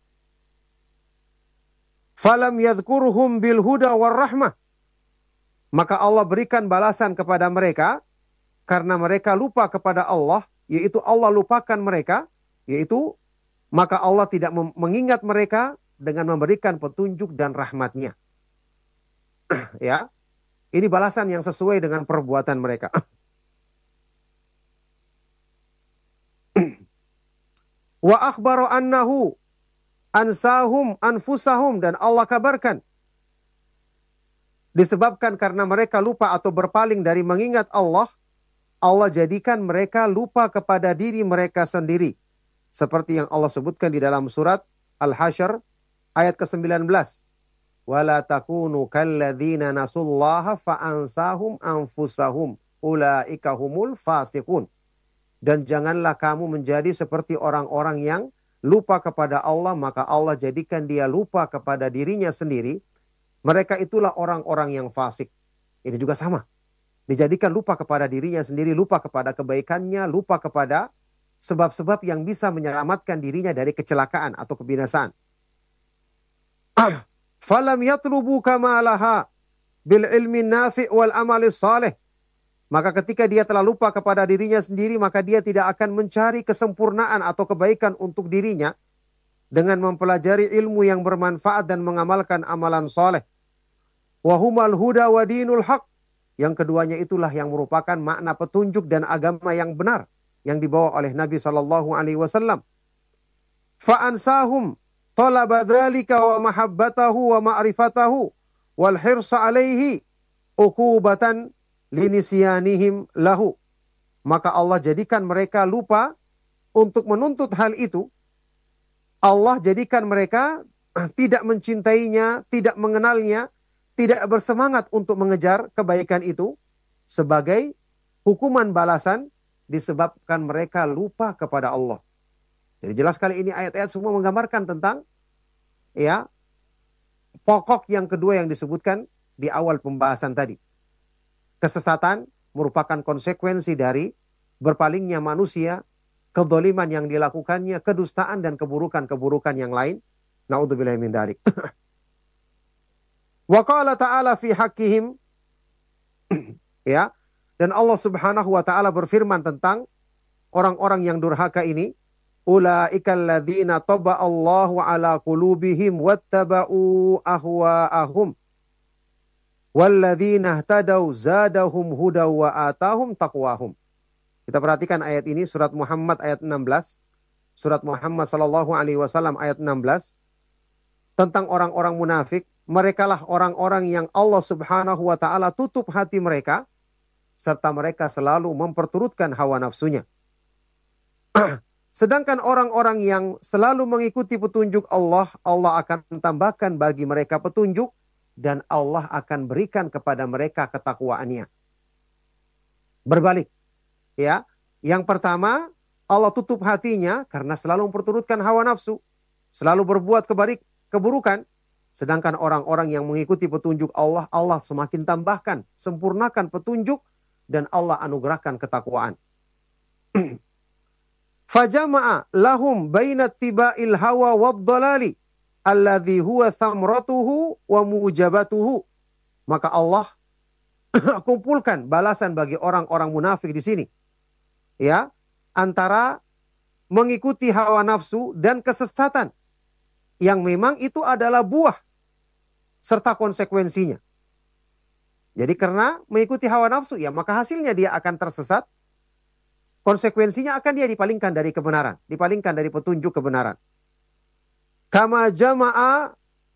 falam yadhkurhum bil huda war rahmah. Maka Allah berikan balasan kepada mereka karena mereka lupa kepada Allah, yaitu Allah lupakan mereka, yaitu maka Allah tidak mengingat mereka dengan memberikan petunjuk dan rahmatnya. Ya, ini balasan yang sesuai dengan perbuatan mereka. Wa akhbaro annahu ansahum anfusahum, dan Allah kabarkan disebabkan karena mereka lupa atau berpaling dari mengingat Allah, Allah jadikan mereka lupa kepada diri mereka sendiri. Seperti yang Allah sebutkan di dalam surat Al-Hasyr ayat ke sembilan belas. Wala takunu kalladzina nasullaha fa'ansahum anfusahum ulaika humul fasiqun. Dan janganlah kamu menjadi seperti orang-orang yang lupa kepada Allah, maka Allah jadikan dia lupa kepada dirinya sendiri. Mereka itulah orang-orang yang fasik. Ini juga sama. Dijadikan lupa kepada dirinya sendiri, lupa kepada kebaikannya, lupa kepada sebab-sebab yang bisa menyelamatkan dirinya dari kecelakaan atau kebinasaan. Falam yatlubu kamalaha bil ilmi nafi' wal amali salih. Maka ketika dia telah lupa kepada dirinya sendiri, maka dia tidak akan mencari kesempurnaan atau kebaikan untuk dirinya dengan mempelajari ilmu yang bermanfaat dan mengamalkan amalan saleh. Wa humal huda wa dinul haq. Yang keduanya itulah yang merupakan makna petunjuk dan agama yang benar. yang dibawa oleh Nabi sallallahu alaihi wasallam. Fa ansahum talaba dzalika wa mahabbatahu wa ma'rifatahu wal hirsa alaihi uqubatan linisyanihim lahu. Maka Allah jadikan mereka lupa untuk menuntut hal itu. Allah jadikan mereka tidak mencintainya, tidak mengenalnya, tidak bersemangat untuk mengejar kebaikan itu sebagai hukuman balasan disebabkan mereka lupa kepada Allah. Jadi jelas sekali ini ayat-ayat semua menggambarkan tentang ya pokok yang kedua yang disebutkan di awal pembahasan tadi. Kesesatan merupakan konsekuensi dari berpalingnya manusia, kedzaliman yang dilakukannya, kedustaan dan keburukan-keburukan yang lain. Na'udzubillahi min dzalik. Wa qala ta'ala fi haqqihim ya, dan Allah Subhanahu wa taala berfirman tentang orang-orang yang durhaka ini, ulaikal ladzina taba'allahu ala qulubihim wattaba'u ahwa'ahum walladzina ihtadaw zadahum hudaw wa atahum taqwahum. Kita perhatikan ayat ini, surat Muhammad ayat enam belas. Surat Muhammad sallallahu alaihi wasallam ayat enam belas. Tentang orang-orang munafik, merekalah orang-orang yang Allah Subhanahu wa taala tutup hati mereka serta mereka selalu memperturutkan hawa nafsunya. Sedangkan orang-orang yang selalu mengikuti petunjuk Allah, Allah akan tambahkan bagi mereka petunjuk dan Allah akan berikan kepada mereka ketakwaannya. Berbalik, ya. Yang pertama, Allah tutup hatinya karena selalu memperturutkan hawa nafsu, selalu berbuat kebaik, keburukan. Sedangkan orang-orang yang mengikuti petunjuk Allah, Allah semakin tambahkan, sempurnakan petunjuk dan Allah anugerahkan ketakwaan. Fajama'a lahum bainat tiba'il hawa wad-dhalali alladhi huwa thamratuhu wa mujabatuhu. Maka Allah kumpulkan balasan bagi orang-orang munafik di sini. Ya, antara mengikuti hawa nafsu dan kesesatan yang memang itu adalah buah serta konsekuensinya. Jadi karena mengikuti hawa nafsu, ya maka hasilnya dia akan tersesat. Konsekuensinya akan dia dipalingkan dari kebenaran, dipalingkan dari petunjuk kebenaran. Kama jama'a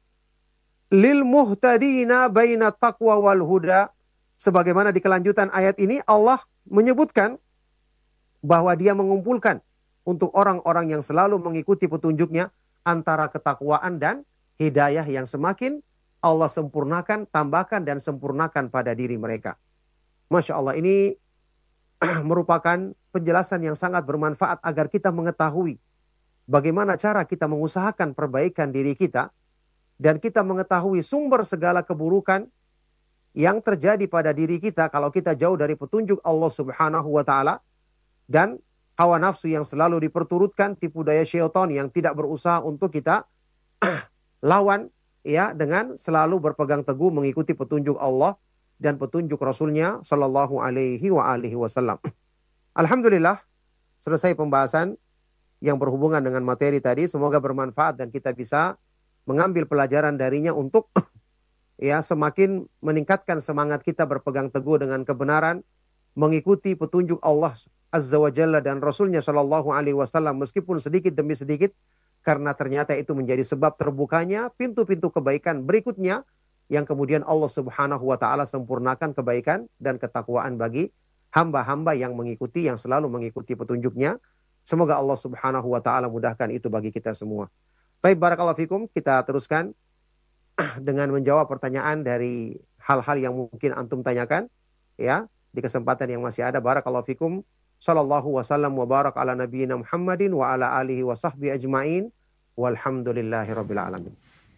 lil muhtadina baina taqwa wal huda. Sebagaimana di kelanjutan ayat ini Allah menyebutkan bahwa dia mengumpulkan untuk orang-orang yang selalu mengikuti petunjuknya antara ketakwaan dan hidayah yang semakin Allah sempurnakan, tambahkan dan sempurnakan pada diri mereka. Masya Allah, ini merupakan penjelasan yang sangat bermanfaat agar kita mengetahui bagaimana cara kita mengusahakan perbaikan diri kita dan kita mengetahui sumber segala keburukan yang terjadi pada diri kita kalau kita jauh dari petunjuk Allah Subhanahu wa taala dan hawa nafsu yang selalu diperturutkan, tipu daya syaitan yang tidak berusaha untuk kita lawan ya dengan selalu berpegang teguh mengikuti petunjuk Allah dan petunjuk Rasulnya Sallallahu Alaihi wa alihi Wasallam. Alhamdulillah, selesai pembahasan yang berhubungan dengan materi tadi. Semoga bermanfaat dan kita bisa mengambil pelajaran darinya untuk ya semakin meningkatkan semangat kita berpegang teguh dengan kebenaran, mengikuti petunjuk Allah Azza wa Jalla dan Rasulnya Sallallahu Alaihi Wasallam meskipun sedikit demi sedikit, karena ternyata itu menjadi sebab terbukanya pintu-pintu kebaikan berikutnya yang kemudian Allah Subhanahu wa taala sempurnakan kebaikan dan ketakwaan bagi hamba-hamba yang mengikuti, yang selalu mengikuti petunjuknya. Semoga Allah Subhanahu wa taala mudahkan itu bagi kita semua. Baik, barakallahu fikum, kita teruskan dengan menjawab pertanyaan dari hal-hal yang mungkin antum tanyakan ya di kesempatan yang masih ada. Barakallahu fikum. Sallallahu wasallam wa barak ala nabiyyina Muhammadin wa ala alihi wa sahbihi ajmain. Walhamdulillahi rabbil alamin.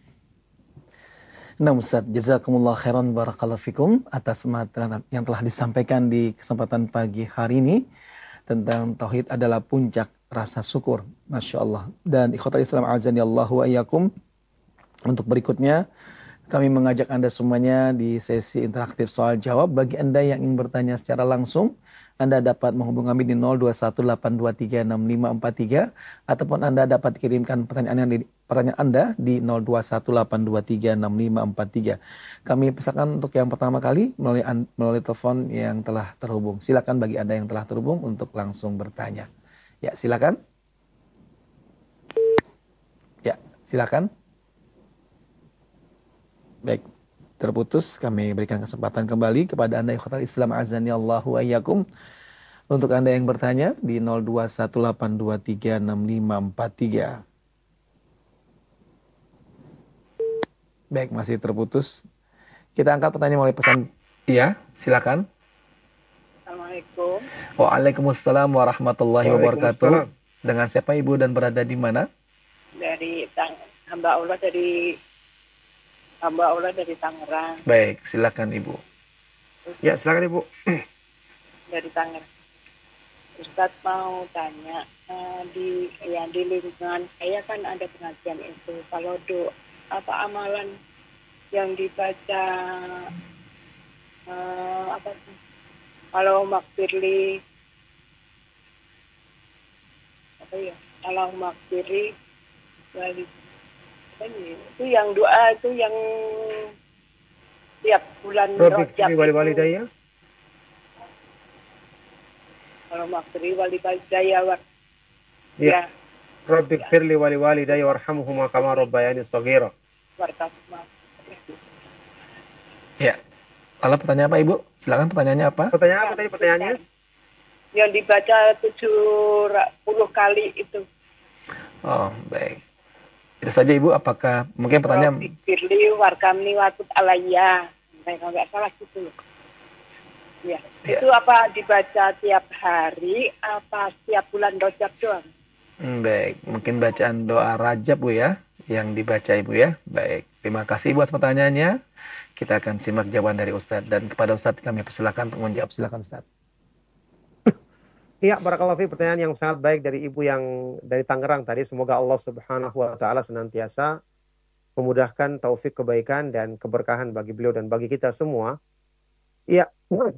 Nah Ustaz, jazakumullah khairan barakallahu fikum atas materi yang telah disampaikan di kesempatan pagi hari ini tentang tauhid adalah puncak rasa syukur. Masya Allah. Dan ikhwatal Islam azani Allahu wa iyyakum, untuk berikutnya kami mengajak Anda semuanya di sesi interaktif soal jawab. Bagi Anda yang ingin bertanya secara langsung, Anda dapat menghubungi kami di nol dua satu delapan dua tiga enam lima empat tiga ataupun Anda dapat kirimkan pertanyaan pertanyaan Anda di nol dua satu delapan dua tiga enam lima empat tiga. Kami pesankan untuk yang pertama kali melalui melalui telepon yang telah terhubung. Silakan bagi Anda yang telah terhubung untuk langsung bertanya. Ya, silakan. Ya, silakan. Baik, terputus. Kami berikan kesempatan kembali kepada Anda ikhwatal Islam azani Allahu wa iyyakum. Untuk Anda yang bertanya di nol dua satu delapan dua tiga enam lima empat tiga. Baik, masih terputus. Kita angkat pertanyaan melalui pesan. Iya, silakan. Assalamualaikum. Waalaikumsalam warahmatullahi wabarakatuh. Waalaikumsalam. Dengan siapa Ibu dan berada di mana? Dari Tang hamba Allah dari hamba Allah dari Tangerang. Baik, silakan Ibu. Ya, silakan Ibu. Dari Tangerang. Ustadz mau tanya, uh, di yang di lingkungan saya kan ada pengajian itu. Kalau do apa amalan yang dibaca uh, apa sih? Kalau makfirli apa ya? Kalau makfirli wali itu yang doa itu yang tiap bulan Rabbik Rajab wali itu. walidayya. Kalau maksudnya wali daya war Ya. ya Rabbik firli wali walidayya warhamhuma kama rabbayani shaghira. wartasma. Ya. Lalu pertanyaan apa Ibu? Silakan pertanyaannya apa? Pertanyaan apa tadi pertanyaannya? Yang dibaca tujuh puluh kali itu. Oh, baik. Itu saja Ibu, apakah mungkin pertanyaan Rabbik firli warkamni watub alayya. Saya kalau nggak salah gitu. Ya. Ya. Itu apa dibaca tiap hari apa setiap bulan Rajab doang? Hmm, baik, mungkin bacaan doa Rajab Bu ya, yang dibaca Ibu ya. Baik, terima kasih buat pertanyaannya. Kita akan simak jawaban dari Ustadz. Dan kepada Ustadz kami persilakan untuk menjawab. Silakan Ustadz. Iya, barakallahu fi, pertanyaan yang sangat baik dari Ibu yang dari Tangerang tadi. Semoga Allah Subhanahu wa taala senantiasa memudahkan taufik kebaikan dan keberkahan bagi beliau dan bagi kita semua. Iya.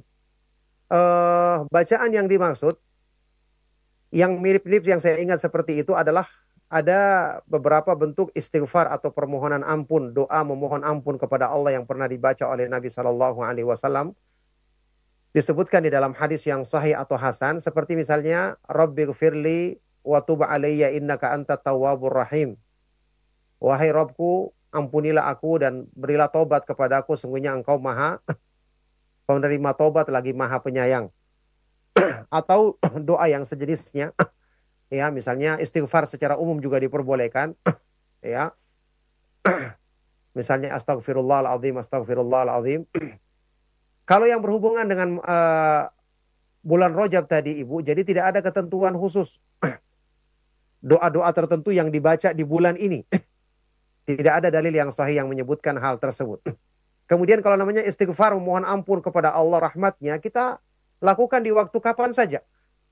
Uh, bacaan yang dimaksud yang mirip-mirip yang saya ingat seperti itu adalah ada beberapa bentuk istighfar atau permohonan ampun, doa memohon ampun kepada Allah yang pernah dibaca oleh Nabi Shallallahu Alaihi Wasallam. Disebutkan di dalam hadis yang sahih atau hasan, seperti misalnya Rabbighfirli wa tub alayya innaka antat tawwabur rahim. Wahai Rabbku, ampunilah aku dan berilah tobat kepadaku, sungguhnya Engkau Maha penerima tobat lagi Maha penyayang. Atau doa yang sejenisnya, ya, misalnya istighfar secara umum juga diperbolehkan, ya. Misalnya astagfirullahaladzim, astagfirullahaladzim. Kalau yang berhubungan dengan uh, bulan Rajab tadi Ibu, jadi tidak ada ketentuan khusus doa-doa tertentu yang dibaca di bulan ini. Tidak ada dalil yang sahih yang menyebutkan hal tersebut. Kemudian kalau namanya istighfar, memohon ampun kepada Allah rahmatnya, kita lakukan di waktu kapan saja.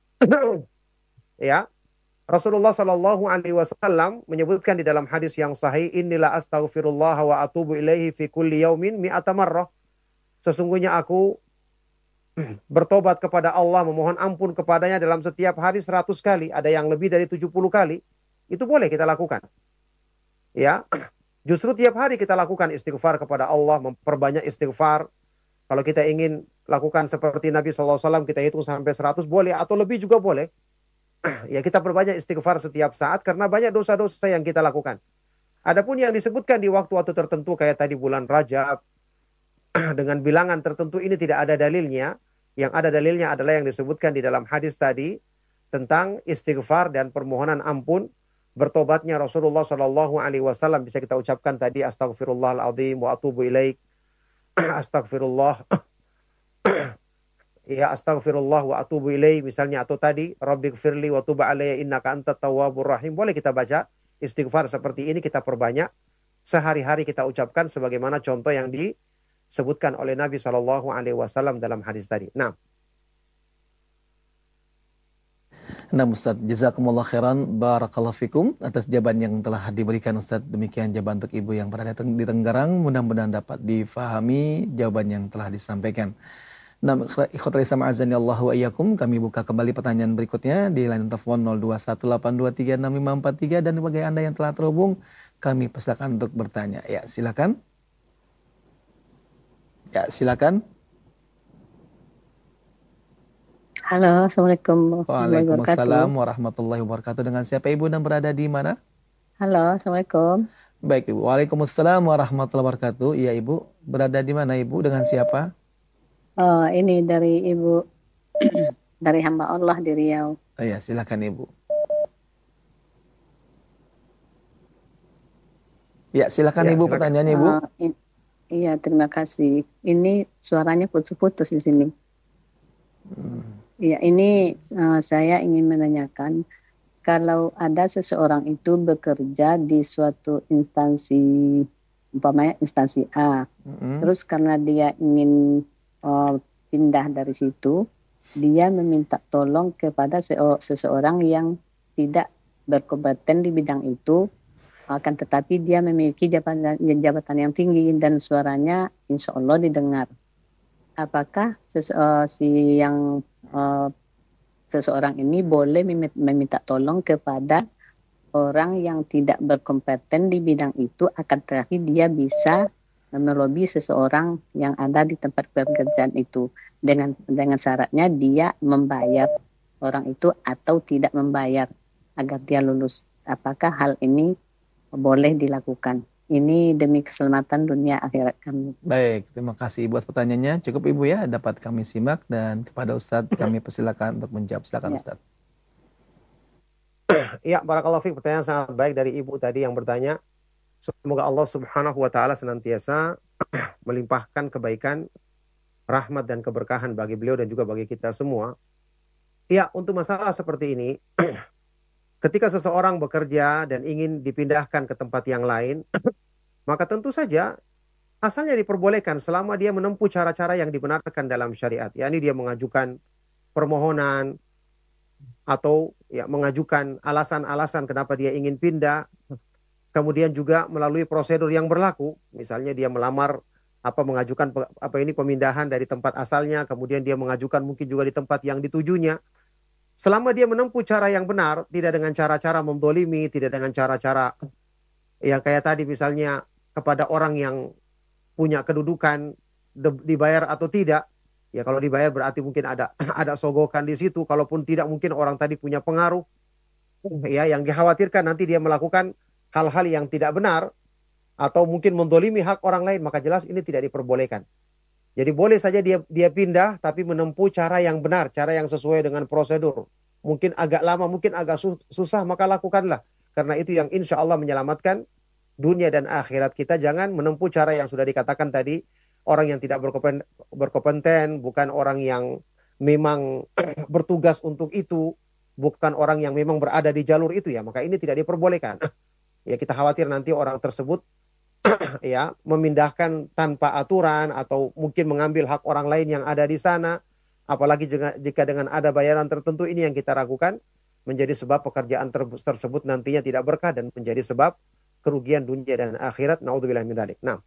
Ya, Rasulullah Shallallahu Alaihi Wasallam menyebutkan di dalam hadis yang sahih, Inilah astaghfirullah wa atubu ilaihi fi kulli yaumin mi'ata marrah. Sesungguhnya aku bertobat kepada Allah, memohon ampun kepadanya dalam setiap hari seratus kali. Ada yang lebih dari tujuh puluh kali. Itu boleh kita lakukan. Ya, justru tiap hari kita lakukan istighfar kepada Allah, memperbanyak istighfar. Kalau kita ingin lakukan seperti Nabi shallallahu alaihi wasallam, kita hitung sampai seratus boleh, atau lebih juga boleh. Ya, kita perbanyak istighfar setiap saat karena banyak dosa-dosa yang kita lakukan. Adapun yang disebutkan di waktu-waktu tertentu kayak tadi bulan Rajab dengan bilangan tertentu, ini tidak ada dalilnya. Yang ada dalilnya adalah yang disebutkan di dalam hadis tadi tentang istighfar dan permohonan ampun, bertobatnya Rasulullah Shallallahu Alaihi Wasallam. Bisa kita ucapkan tadi astagfirullahaladzim wa atubu ilaik, astagfirullah, ya astagfirullah wa atubu ilaih misalnya, atau tadi Rabbighfirli wa tub alayya innaka antat tawwabur rahim. Boleh kita baca istighfar seperti ini, kita perbanyak sehari-hari, kita ucapkan sebagaimana contoh yang disebutkan oleh Nabi Shallallahu Alaihi Wasallam dalam hadis tadi. Nah, Nah Ustaz, jazakumullah khairan, barakallahu fikum atas jawaban yang telah diberikan Ustaz. Demikian jawaban untuk Ibu yang berada di Tangerang, mudah-mudahan dapat difahami jawaban yang telah disampaikan. Nah, ikhwatul Islam azani Allah wa iyyakum, kami buka kembali pertanyaan berikutnya di line telepon nol dua satu delapan dua tiga enam lima empat tiga, dan bagi Anda yang telah terhubung kami persilakan untuk bertanya. Ya, silakan. Ya, silakan. Halo, Assalamualaikum warahmatullahi wabarakatuh. Waalaikumsalam warahmatullahi wabarakatuh. Dengan siapa Ibu dan berada di mana? Halo, Assalamualaikum. Baik Ibu. Waalaikumsalam warahmatullahi wabarakatuh. Iya Ibu, berada di mana Ibu? Dengan siapa? Oh, ini dari Ibu dari hamba Allah di Riau. Oh ya, silakan Ibu. Ya, silakan Ya, Ibu silakan. pertanyaannya Ibu. Oh, i- iya, terima kasih. Ini suaranya putus-putus di sini. Hmm. Iya, ini uh, saya ingin menanyakan kalau ada seseorang itu bekerja di suatu instansi, umpamanya instansi A, Hmm. terus karena dia ingin uh, pindah dari situ, dia meminta tolong kepada seo- seseorang yang tidak berkompeten di bidang itu, akan tetapi dia memiliki jabatan, jabatan yang tinggi dan suaranya insya Allah didengar. Apakah sese- uh, si yang uh, seseorang ini boleh meminta tolong kepada orang yang tidak berkompeten di bidang itu, akan tetapi dia bisa melobi seseorang yang ada di tempat pekerjaan itu dengan dengan syaratnya dia membayar orang itu atau tidak membayar agar dia lulus. Apakah hal ini boleh dilakukan? Ini demi keselamatan dunia akhirat kami. Baik, terima kasih Ibu atas pertanyaannya. Cukup Ibu ya, dapat kami simak dan kepada Ustadz kami persilakan untuk menjawab. Silakan Ya. Ustadz. Ya, barakallahu fiik, pertanyaan sangat baik dari Ibu tadi yang bertanya. Semoga Allah Subhanahu wa taala senantiasa melimpahkan kebaikan, rahmat dan keberkahan bagi beliau dan juga bagi kita semua. Ya, untuk masalah seperti ini, ketika seseorang bekerja dan ingin dipindahkan ke tempat yang lain, maka tentu saja asalnya diperbolehkan selama dia menempuh cara-cara yang dibenarkan dalam syariat. yakni dia mengajukan permohonan atau ya mengajukan alasan-alasan kenapa dia ingin pindah, kemudian juga melalui prosedur yang berlaku, misalnya dia melamar apa mengajukan pe- apa ini pemindahan dari tempat asalnya, kemudian dia mengajukan mungkin juga di tempat yang ditujunya. Selama dia menempuh cara yang benar, tidak dengan cara-cara mendolimi, tidak dengan cara-cara yang kayak tadi misalnya kepada orang yang punya kedudukan de- dibayar atau tidak. Ya kalau dibayar berarti mungkin ada ada sogokan di situ. Kalaupun tidak mungkin orang tadi punya pengaruh. Ya yang dikhawatirkan nanti dia melakukan hal-hal yang tidak benar atau mungkin mendolimi hak orang lain, maka jelas ini tidak diperbolehkan. Jadi boleh saja dia dia pindah tapi menempuh cara yang benar, cara yang sesuai dengan prosedur. Mungkin agak lama, mungkin agak su- susah, maka lakukanlah. Karena itu yang insya Allah menyelamatkan dunia dan akhirat kita. Jangan menempuh cara yang sudah dikatakan tadi, orang yang tidak berkompeten, berkompeten bukan orang yang memang bertugas untuk itu, bukan orang yang memang berada di jalur itu ya, maka ini tidak diperbolehkan. Ya kita khawatir nanti orang tersebut ya memindahkan tanpa aturan atau mungkin mengambil hak orang lain yang ada di sana, apalagi jika, jika dengan ada bayaran tertentu. Ini yang kita ragukan menjadi sebab pekerjaan ter tersebut nantinya tidak berkah dan menjadi sebab kerugian dunia dan akhirat. Naudzubillah min dzalik. Nah,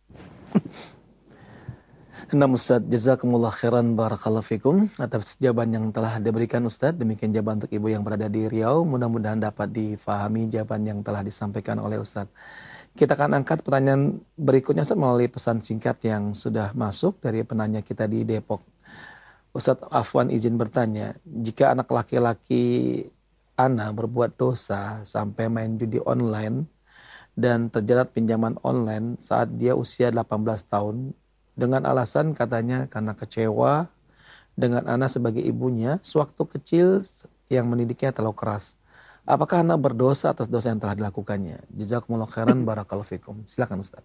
Nah Ustadz, jazakumullah khairan barakallahu fikum atas jawaban yang telah diberikan Ustadz. Demikian jawaban untuk Ibu yang berada di Riau. Mudah-mudahan dapat difahami jawaban yang telah disampaikan oleh Ustadz. Kita akan angkat pertanyaan berikutnya Ustadz melalui pesan singkat yang sudah masuk dari penanya kita di Depok. Ustadz Afwan izin bertanya, jika anak laki-laki Ana berbuat dosa sampai main judi online dan terjerat pinjaman online saat dia usia delapan belas tahun, dengan alasan katanya karena kecewa dengan Ana sebagai ibunya, sewaktu kecil yang mendidiknya terlalu keras. Apakah Ana berdosa atas dosa yang telah dilakukannya? Jazakumullah khairan barakallahu fikum. Silakan Ustaz.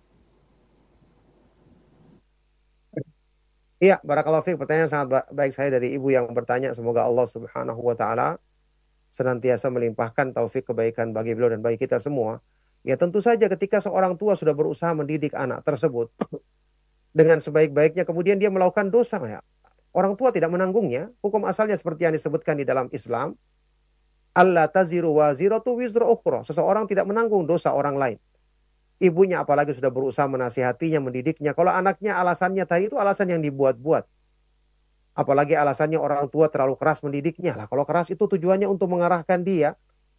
iya, barakallahu fiik. Pertanyaan sangat ba- baik saya dari ibu yang bertanya. Semoga Allah Subhanahu wa taala senantiasa melimpahkan taufik kebaikan bagi beliau dan bagi kita semua. Ya tentu saja ketika seorang tua sudah berusaha mendidik anak tersebut dengan sebaik-baiknya, kemudian dia melakukan dosa, ya, orang tua tidak menanggungnya. Hukum asalnya seperti yang disebutkan di dalam Islam, Allah taziru waziratu wizra ukhra. Seseorang tidak menanggung dosa orang lain. Ibunya apalagi sudah berusaha menasihatinya, mendidiknya. Kalau anaknya alasannya tadi itu alasan yang dibuat-buat. Apalagi alasannya orang tua terlalu keras mendidiknya. Lah kalau keras itu tujuannya untuk mengarahkan dia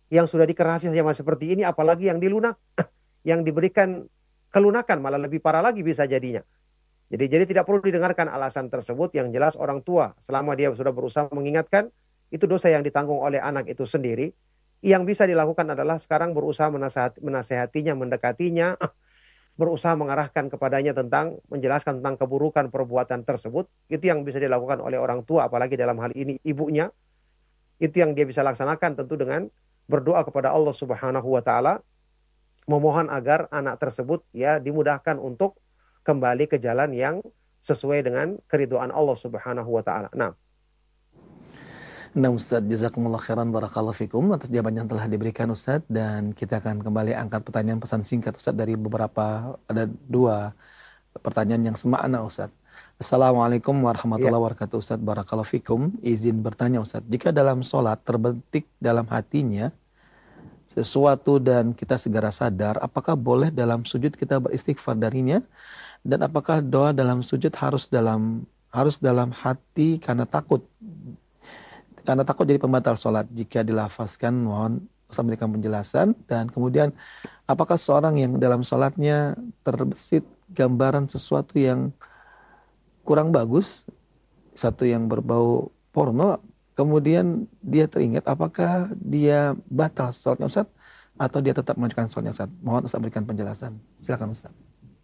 yang sudah dikerasi sama seperti ini, apalagi yang dilunak, yang diberikan kelunakan, malah lebih parah lagi bisa jadinya. Jadi jadi tidak perlu didengarkan alasan tersebut. Yang jelas orang tua selama dia sudah berusaha mengingatkan, itu dosa yang ditanggung oleh anak itu sendiri. Yang bisa dilakukan adalah sekarang berusaha menasehati, menasehatinya, mendekatinya, berusaha mengarahkan kepadanya tentang, menjelaskan tentang keburukan perbuatan tersebut. Itu yang bisa dilakukan oleh orang tua, apalagi dalam hal ini ibunya. Itu yang dia bisa laksanakan tentu dengan berdoa kepada Allah Subhanahu wa taala, memohon agar anak tersebut ya dimudahkan untuk kembali ke jalan yang sesuai dengan keridhaan Allah Subhanahu wa taala. Nah, Nah Ustaz, jazakumullah khairan barakallahu fikum atas jawaban yang telah diberikan Ustaz, dan kita akan kembali angkat pertanyaan pesan singkat Ustaz dari beberapa, ada dua pertanyaan yang semakna Ustaz. Assalamualaikum warahmatullahi ya. wabarakatuh Ustaz, barakallahu fikum. Izin bertanya Ustaz, jika dalam sholat terbetik dalam hatinya sesuatu dan kita segera sadar, apakah boleh dalam sujud kita beristighfar darinya? Dan apakah doa dalam sujud harus dalam harus dalam hati karena takut karena takut jadi pembatal sholat? Jika dilafazkan, mohon Ustaz memberikan penjelasan. Dan kemudian, apakah seorang yang dalam sholatnya terbesit gambaran sesuatu yang kurang bagus, satu yang berbau porno, kemudian dia teringat, apakah dia batal sholatnya Ustaz, atau dia tetap melanjutkan sholatnya Ustaz? Mohon Ustaz berikan penjelasan. Silakan Ustaz.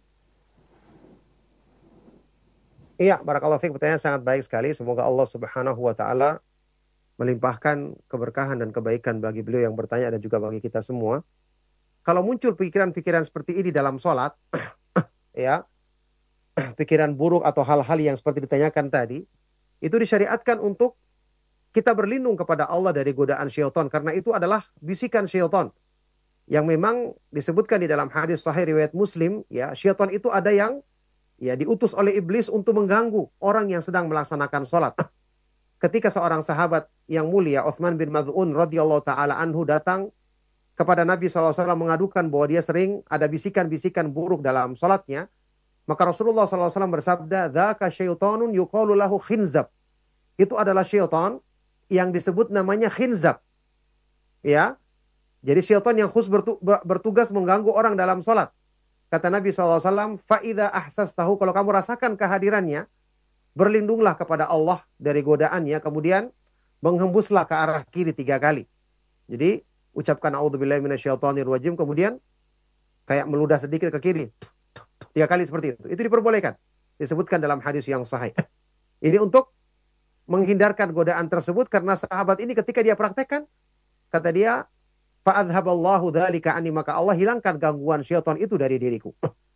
Iya, barakallahu fiik, pertanyaan sangat baik sekali. Semoga Allah Subhanahu wa taala melimpahkan keberkahan dan kebaikan bagi beliau yang bertanya dan juga bagi kita semua. Kalau muncul pikiran-pikiran seperti ini dalam sholat, ya, pikiran buruk atau hal-hal yang seperti ditanyakan tadi, itu disyariatkan untuk kita berlindung kepada Allah dari godaan syaitan, karena itu adalah bisikan syaitan yang memang disebutkan di dalam hadis sahih riwayat Muslim. Ya, syaitan itu ada yang ya diutus oleh iblis untuk mengganggu orang yang sedang melaksanakan sholat. Ketika seorang sahabat yang mulia, Uthman bin Mad'un radhiyallahu taala anhu, datang kepada Nabi shallallahu alaihi wasallam mengadukan bahwa dia sering ada bisikan-bisikan buruk dalam sholatnya, maka Rasulullah shallallahu alaihi wasallam bersabda, "Dzaka syaitonun yuqalu lahu khinzab." Itu adalah syaitan yang disebut namanya khinzab. Ya, jadi syaitan yang khusus bertugas mengganggu orang dalam sholat. Kata Nabi shallallahu alaihi wasallam, "Fa'idha ahsastahu," kalau kamu rasakan kehadirannya, berlindunglah kepada Allah dari godaannya, kemudian menghembuslah ke arah kiri tiga kali. Jadi ucapkan a'udzubillahi minasyaitonir rajim, kemudian kayak meludah sedikit ke kiri tiga kali seperti itu. Itu diperbolehkan, disebutkan dalam hadis yang sahih. Ini untuk menghindarkan godaan tersebut, karena sahabat ini ketika dia praktekkan, kata dia, fa'adhaballahu dzalika anni, maka Allah hilangkan gangguan syaitan itu dari diriku.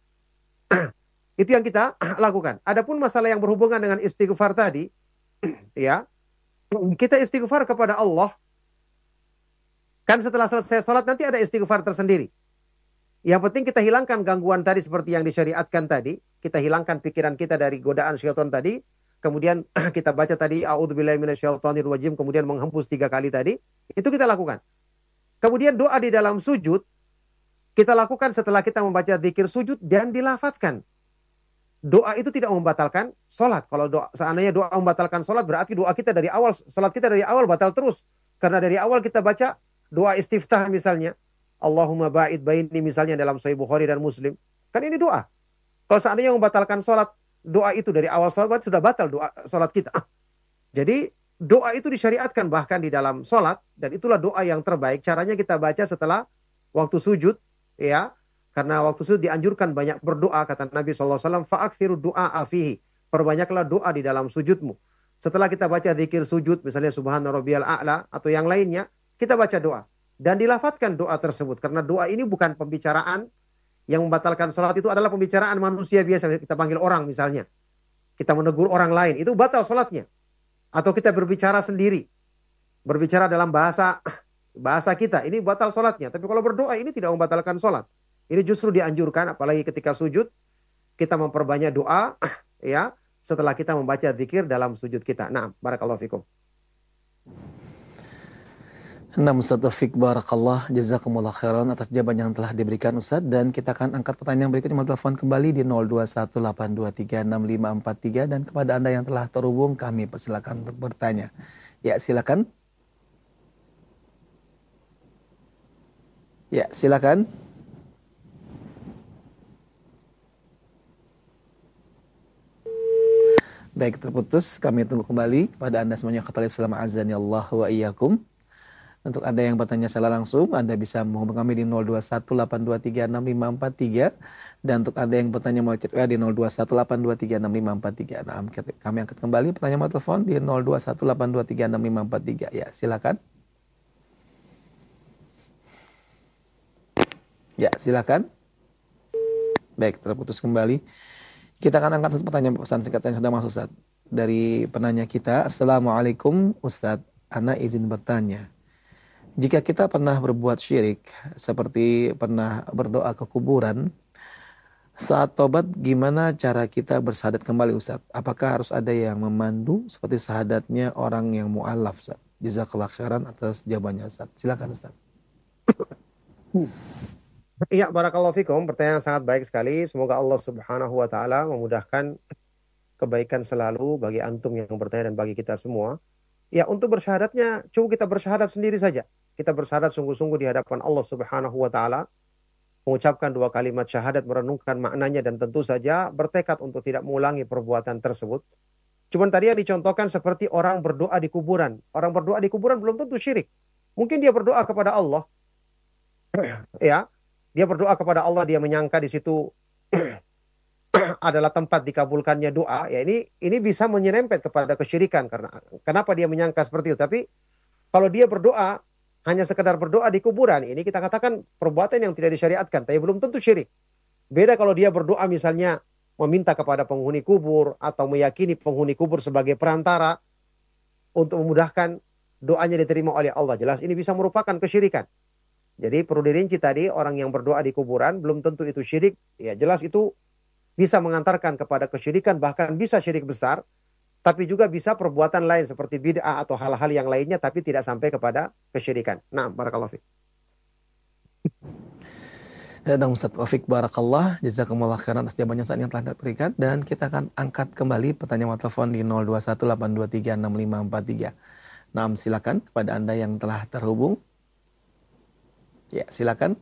Itu yang kita lakukan. Adapun masalah yang berhubungan dengan istighfar tadi, ya, kita istighfar kepada Allah. Kan setelah selesai sholat nanti ada istighfar tersendiri. Yang penting kita hilangkan gangguan tadi seperti yang disyariatkan tadi. Kita hilangkan pikiran kita dari godaan syaitan tadi. Kemudian kita baca tadi, a'udzubillahi minasyaitonir rajim, kemudian menghembus tiga kali tadi. Itu kita lakukan. Kemudian doa di dalam sujud, kita lakukan setelah kita membaca zikir sujud dan dilafatkan. Doa itu tidak membatalkan sholat. Kalau doa, seandainya doa membatalkan sholat, berarti doa kita dari awal, sholat kita dari awal batal terus. Karena dari awal kita baca doa istiftah misalnya, Allahumma ba'id baini misalnya dalam Sahih Bukhari dan Muslim. Kan ini doa. Kalau seandainya membatalkan sholat, doa itu dari awal sholat, berarti sudah batal doa sholat kita. Jadi doa itu disyariatkan bahkan di dalam sholat, dan itulah doa yang terbaik. Caranya kita baca setelah waktu sujud, ya. Karena waktu sujud dianjurkan banyak berdoa, kata Nabi shallallahu alaihi wasallam, fa'akthiru du'a afihi, perbanyaklah doa di dalam sujudmu. Setelah kita baca zikir sujud, misalnya subhana rabbiyal a'la atau yang lainnya, kita baca doa. Dan dilafatkan doa tersebut, karena doa ini bukan pembicaraan yang membatalkan sholat. Itu adalah pembicaraan manusia biasa, kita panggil orang misalnya, kita menegur orang lain, itu batal sholatnya. Atau kita berbicara sendiri, berbicara dalam bahasa bahasa kita, ini batal sholatnya. Tapi kalau berdoa ini tidak membatalkan sholat. Ini justru dianjurkan, apalagi ketika sujud, kita memperbanyak doa, ya, setelah kita membaca zikir dalam sujud kita. Nah, barakallahu fikum. Nah, Ustaz Taufik, barakallah, jazakumullah khairan atas jawaban yang telah diberikan Ustaz. Dan kita akan angkat pertanyaan berikutnya, telepon kembali di nol dua satu delapan dua tiga enam lima empat tiga. Dan kepada Anda yang telah terhubung, kami persilakan untuk bertanya. Ya, silakan. Ya, silakan. Baik, terputus. Kami tunggu kembali pada Anda semuanya. Khawatir selama azan ya Allah wa iyyakum. Untuk Anda yang bertanya secara langsung, Anda bisa menghubungi kami di nol dua satu delapan dua tiga enam lima empat tiga. Dan untuk Anda yang bertanya mau chat W A di nol dua satu delapan dua tiga enam lima empat tiga. Nah, kami angkat kembali pertanyaan mau telepon di nol dua satu delapan dua tiga enam lima empat tiga. Ya, silakan. Ya, silakan. Baik, terputus kembali. Kita akan angkat satu pertanyaan pesan singkat yang sudah masuk, Ustaz. Dari penanya kita, Assalamualaikum Ustaz, Ana izin bertanya. Jika kita pernah berbuat syirik, seperti pernah berdoa ke kuburan, saat tobat gimana cara kita bersyahadat kembali, Ustaz? Apakah harus ada yang memandu seperti syahadatnya orang yang mu'alaf, Ustaz? Jazakallah khairan atas jawabannya, Ustaz. Silakan, Ustaz. Iya, barakallahu fikum. Pertanyaan sangat baik sekali. Semoga Allah Subhanahu wa taala memudahkan kebaikan selalu bagi antum yang bertanya dan bagi kita semua. Ya, untuk bersyahadatnya cukup kita bersyahadat sendiri saja. Kita bersyahadat sungguh-sungguh di hadapan Allah Subhanahu wa taala, mengucapkan dua kalimat syahadat, merenungkan maknanya dan tentu saja bertekad untuk tidak mengulangi perbuatan tersebut. Cuman tadi yang dicontohkan seperti orang berdoa di kuburan. Orang berdoa di kuburan belum tentu syirik. Mungkin dia berdoa kepada Allah, ya. Dia berdoa kepada Allah, dia menyangka di situ adalah tempat dikabulkannya doa. Ya, ini ini bisa menyerempet kepada kesyirikan. Karena kenapa dia menyangka seperti itu? Tapi kalau dia berdoa hanya sekedar berdoa di kuburan, ini kita katakan perbuatan yang tidak disyariatkan, tapi belum tentu syirik. Beda kalau dia berdoa misalnya meminta kepada penghuni kubur atau meyakini penghuni kubur sebagai perantara untuk memudahkan doanya diterima oleh Allah. Jelas ini bisa merupakan kesyirikan. Jadi perlu dirinci tadi, orang yang berdoa di kuburan belum tentu itu syirik. Ya jelas itu bisa mengantarkan kepada kesyirikan, bahkan bisa syirik besar. Tapi juga bisa perbuatan lain seperti bid'ah atau hal-hal yang lainnya, tapi tidak sampai kepada kesyirikan. Nah, barakallahu fiik. Dan Ustaz Wafik Barakallah, jazakumullah khairan atas jawabannya saat yang telah diberikan. Dan kita akan angkat kembali pertanyaan telepon di nol dua satu delapan dua tiga enam lima empat tiga. Nah, silakan kepada Anda yang telah terhubung. Ya, silakan.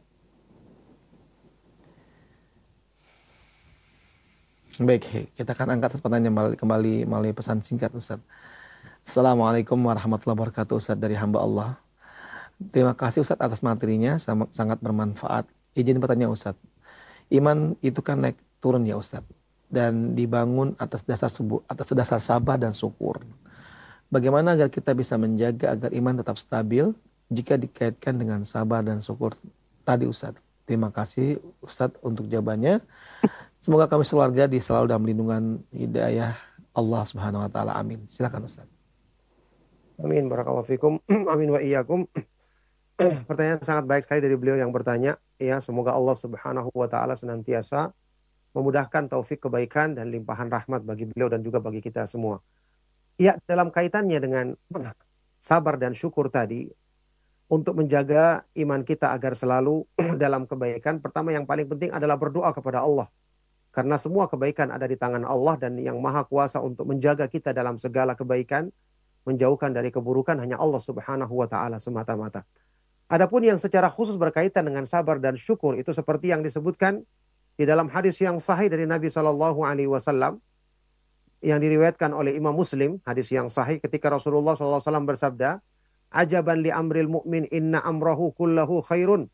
Baik, kita akan angkat pertanyaan kembali melalui pesan singkat, Ustaz. Assalamualaikum warahmatullahi wabarakatuh, Ustaz, dari hamba Allah. Terima kasih, Ustaz, atas materinya, sangat bermanfaat. Izin bertanya, Ustaz. Iman itu kan naik turun ya, Ustaz, dan dibangun atas dasar sebu atas dasar sabar dan syukur. Bagaimana agar kita bisa menjaga agar iman tetap stabil jika dikaitkan dengan sabar dan syukur tadi, Ustaz? Terima kasih, Ustaz, untuk jawabannya. Semoga kami sekeluarga di selalu dalam lindungan hidayah Allah Subhanahu wa taala. Amin. Silakan, Ustaz. Amin, barakallahu fikum. Amin wa iyyakum. Pertanyaan sangat baik sekali dari beliau yang bertanya. Ya, semoga Allah Subhanahu wa taala senantiasa memudahkan taufik kebaikan dan limpahan rahmat bagi beliau dan juga bagi kita semua. Ya, dalam kaitannya dengan sabar dan syukur tadi, untuk menjaga iman kita agar selalu dalam kebaikan, pertama yang paling penting adalah berdoa kepada Allah. Karena semua kebaikan ada di tangan Allah, dan yang maha kuasa untuk menjaga kita dalam segala kebaikan, menjauhkan dari keburukan hanya Allah Subhanahu wa taala semata-mata. Adapun yang secara khusus berkaitan dengan sabar dan syukur, itu seperti yang disebutkan di dalam hadis yang sahih dari Nabi Shallallahu alaihi wasallam yang diriwayatkan oleh Imam Muslim, hadis yang sahih ketika Rasulullah shallallahu alaihi wasallam bersabda, "Ajaban li amril mu'min, inna amrahu kullahu khairun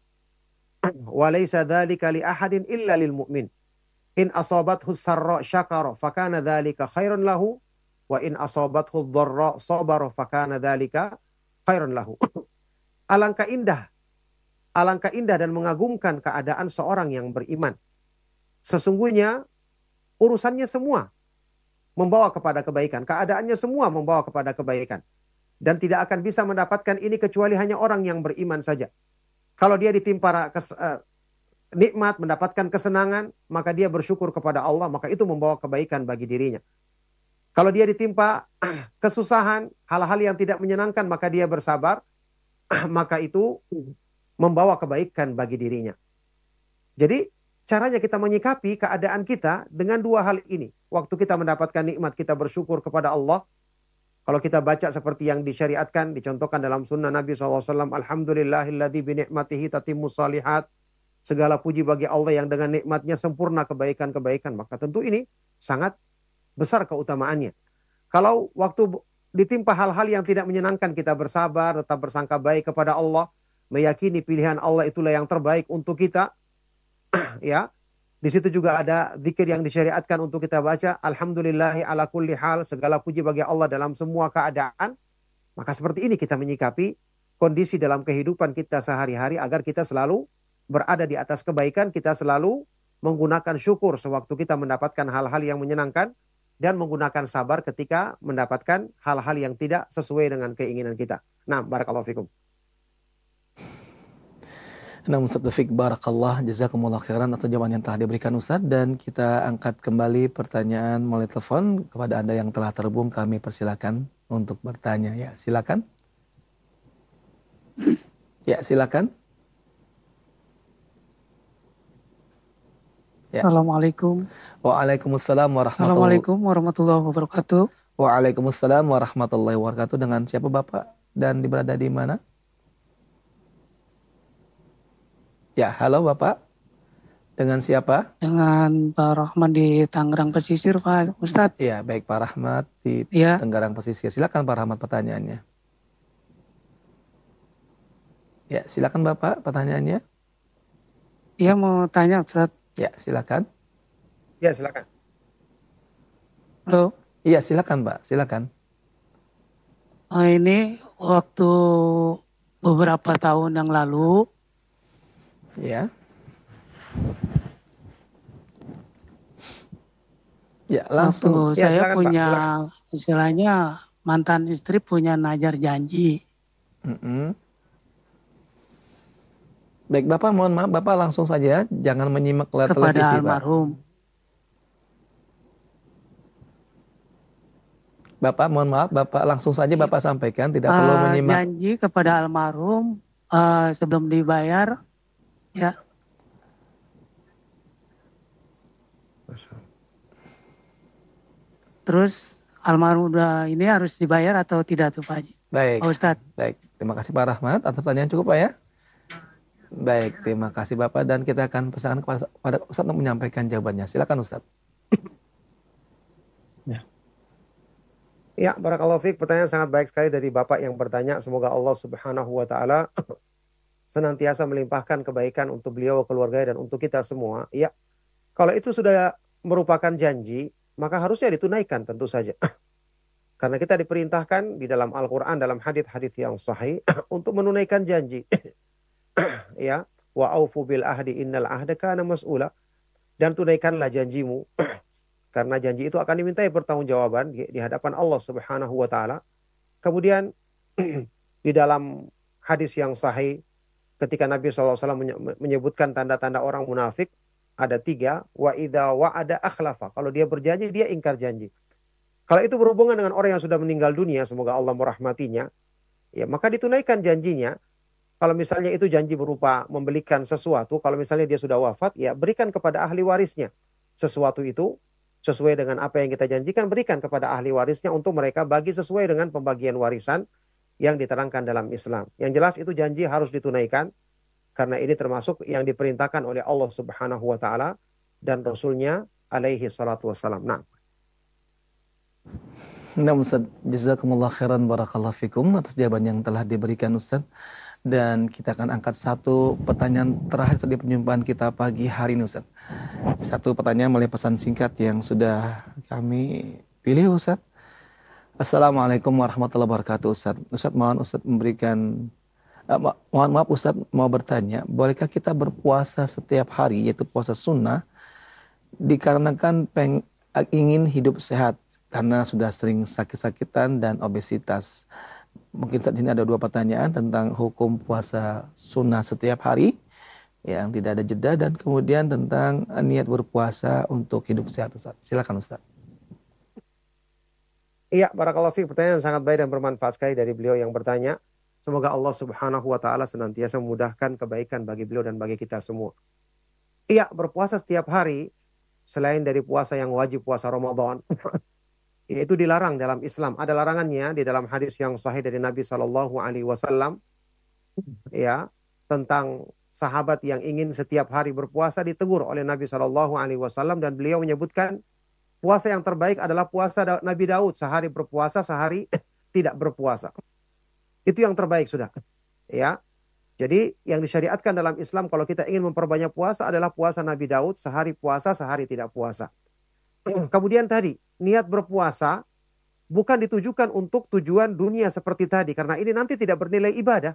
wa laysa dzalika li ahadin illa lil mu'min. In asabathu sarra syakara fakana dzalika khairun lahu wa in asabathu dharra sabara fakana dzalika khairun lahu." Alangkah indah, alangkah indah dan mengagumkan keadaan seorang yang beriman. Sesungguhnya urusannya semua membawa kepada kebaikan, keadaannya semua membawa kepada kebaikan. Dan tidak akan bisa mendapatkan ini kecuali hanya orang yang beriman saja. Kalau dia ditimpa kes, uh, nikmat, mendapatkan kesenangan, maka dia bersyukur kepada Allah, maka itu membawa kebaikan bagi dirinya. Kalau dia ditimpa kesusahan, hal-hal yang tidak menyenangkan, maka dia bersabar, maka itu membawa kebaikan bagi dirinya. Jadi caranya kita menyikapi keadaan kita dengan dua hal ini. Waktu kita mendapatkan nikmat, kita bersyukur kepada Allah. Kalau kita baca seperti yang disyariatkan, dicontohkan dalam sunnah Nabi shallallahu alaihi wasallam, Alhamdulillahilladzi binikmatihi tatimmu salihat. Segala puji bagi Allah yang dengan nikmatnya sempurna kebaikan-kebaikan. Maka tentu ini sangat besar keutamaannya. Kalau waktu ditimpa hal-hal yang tidak menyenangkan, kita bersabar, tetap bersangka baik kepada Allah, meyakini pilihan Allah itulah yang terbaik untuk kita. Ya, di situ juga ada zikir yang disyariatkan untuk kita baca. Alhamdulillahi ala kulli hal. Segala puji bagi Allah dalam semua keadaan. Maka seperti ini kita menyikapi kondisi dalam kehidupan kita sehari-hari agar kita selalu berada di atas kebaikan, kita selalu menggunakan syukur sewaktu kita mendapatkan hal-hal yang menyenangkan dan menggunakan sabar ketika mendapatkan hal-hal yang tidak sesuai dengan keinginan kita. Nah, barakallahu fikum. Nah, Ustaz Taufik, barakallah, jazakumullah khairan atas jawaban yang telah diberikan Ustaz, dan kita angkat kembali pertanyaan melalui telepon. Kepada Anda yang telah terhubung, kami persilakan untuk bertanya. Ya, silakan. Ya, silakan. Ya. Assalamualaikum. Waalaikumsalam warahmatullahi Assalamualaikum warahmatullahi wabarakatuh. Waalaikumsalam warahmatullahi wabarakatuh. Dengan siapa Bapak dan berada di mana? Ya, halo Bapak. Dengan siapa? Dengan Pak Rahmat di Tangerang Pesisir, Pak Ustadz. Ya, baik Pak Rahmat di Ya. Tangerang Pesisir. Silakan Pak Rahmat pertanyaannya. Ya, silakan Bapak pertanyaannya. Iya, mau tanya Ustadz. Ya, silakan. Ya, silakan. Halo. Iya, silakan Pak, silakan. Oh, ini waktu beberapa tahun yang lalu. Ya. Ya, langsung. Waktu Ya, saya silakan, punya, Pak, istilahnya mantan istri punya najar janji. Mm-mm. Baik Bapak, mohon maaf Bapak langsung saja, jangan menyimak layar kepada televisi almarhum. Pak. Bapak mohon maaf, Bapak langsung saja Bapak sampaikan, tidak uh, perlu menyimak. Janji kepada almarhum uh, sebelum dibayar, ya. Terus almarhum udah ini harus dibayar atau tidak tuh Pak Haji? Baik, Pak Ustadz. Baik, terima kasih Pak Rahmat atas pertanyaan, cukup Pak ya. Baik, terima kasih Bapak, dan kita akan persilakan kepada Ustadz untuk menyampaikan jawabannya. Silakan Ustadz. Ya. Ya, barakallahu fiik. Pertanyaan sangat baik sekali dari Bapak yang bertanya. Semoga Allah Subhanahu wa taala senantiasa melimpahkan kebaikan untuk beliau, keluarga, dan untuk kita semua. Ya. Kalau itu sudah merupakan janji, maka harusnya ditunaikan tentu saja. Karena kita diperintahkan di dalam Al-Qur'an, dalam hadits-hadits yang sahih untuk menunaikan janji. Ya, wa aufu bil ahdi innal ahda kana mas'ula, dan tunaikanlah janjimu karena janji itu akan dimintai pertanggungjawaban di, di hadapan Allah Subhanahu wa taala. Kemudian di dalam hadis yang sahih ketika Nabi shallallahu alaihi wasallam menyebutkan tanda-tanda orang munafik ada tiga, wa idza wa'ada akhlafa, kalau dia berjanji dia ingkar janji. Kalau itu berhubungan dengan orang yang sudah meninggal dunia, semoga Allah merahmatinya, ya maka ditunaikan janjinya. Kalau misalnya itu janji berupa membelikan sesuatu, kalau misalnya dia sudah wafat, ya berikan kepada ahli warisnya. Sesuatu itu sesuai dengan apa yang kita janjikan, berikan kepada ahli warisnya untuk mereka bagi sesuai dengan pembagian warisan yang diterangkan dalam Islam. Yang jelas itu janji harus ditunaikan, karena ini termasuk yang diperintahkan oleh Allah Subhanahu wa taala dan Rasulnya alaihi salatu wassalam. Nah. Nah Ustaz, jazakumullah khairan barakallahu fikum atas jawaban yang telah diberikan Ustaz. Dan kita akan angkat satu pertanyaan terakhir di perjumpaan kita pagi hari ini Ustaz. Satu pertanyaan melalui pesan singkat yang sudah kami pilih Ustaz. Assalamualaikum warahmatullahi wabarakatuh Ustaz. Ustaz mohon Ustaz memberikan uh, mo mohon maaf Ustaz mau bertanya, bolehkah kita berpuasa setiap hari yaitu puasa sunnah dikarenakan peng ingin hidup sehat karena sudah sering sakit-sakitan dan obesitas? Mungkin saat ini ada dua pertanyaan tentang hukum puasa sunnah setiap hari yang tidak ada jeda, dan kemudian tentang niat berpuasa untuk hidup sehat Ustaz. Silakan Ustaz. Iya, barakallahu fiik. Pertanyaan sangat baik dan bermanfaat sekali dari beliau yang bertanya. Semoga Allah Subhanahu wa taala senantiasa memudahkan kebaikan bagi beliau dan bagi kita semua. Iya, berpuasa setiap hari selain dari puasa yang wajib, puasa Ramadan. Itu dilarang dalam Islam. Ada larangannya di dalam hadis yang sahih dari Nabi Shallallahu Alaihi Wasallam, ya, tentang sahabat yang ingin setiap hari berpuasa ditegur oleh Nabi Shallallahu Alaihi Wasallam, dan beliau menyebutkan puasa yang terbaik adalah puasa Da- Nabi Daud, sehari berpuasa, sehari tidak berpuasa. Itu yang terbaik sudah. Ya. Jadi yang disyariatkan dalam Islam kalau kita ingin memperbanyak puasa adalah puasa Nabi Daud, sehari puasa, sehari tidak puasa. Kemudian tadi, niat berpuasa bukan ditujukan untuk tujuan dunia seperti tadi, karena ini nanti tidak bernilai ibadah.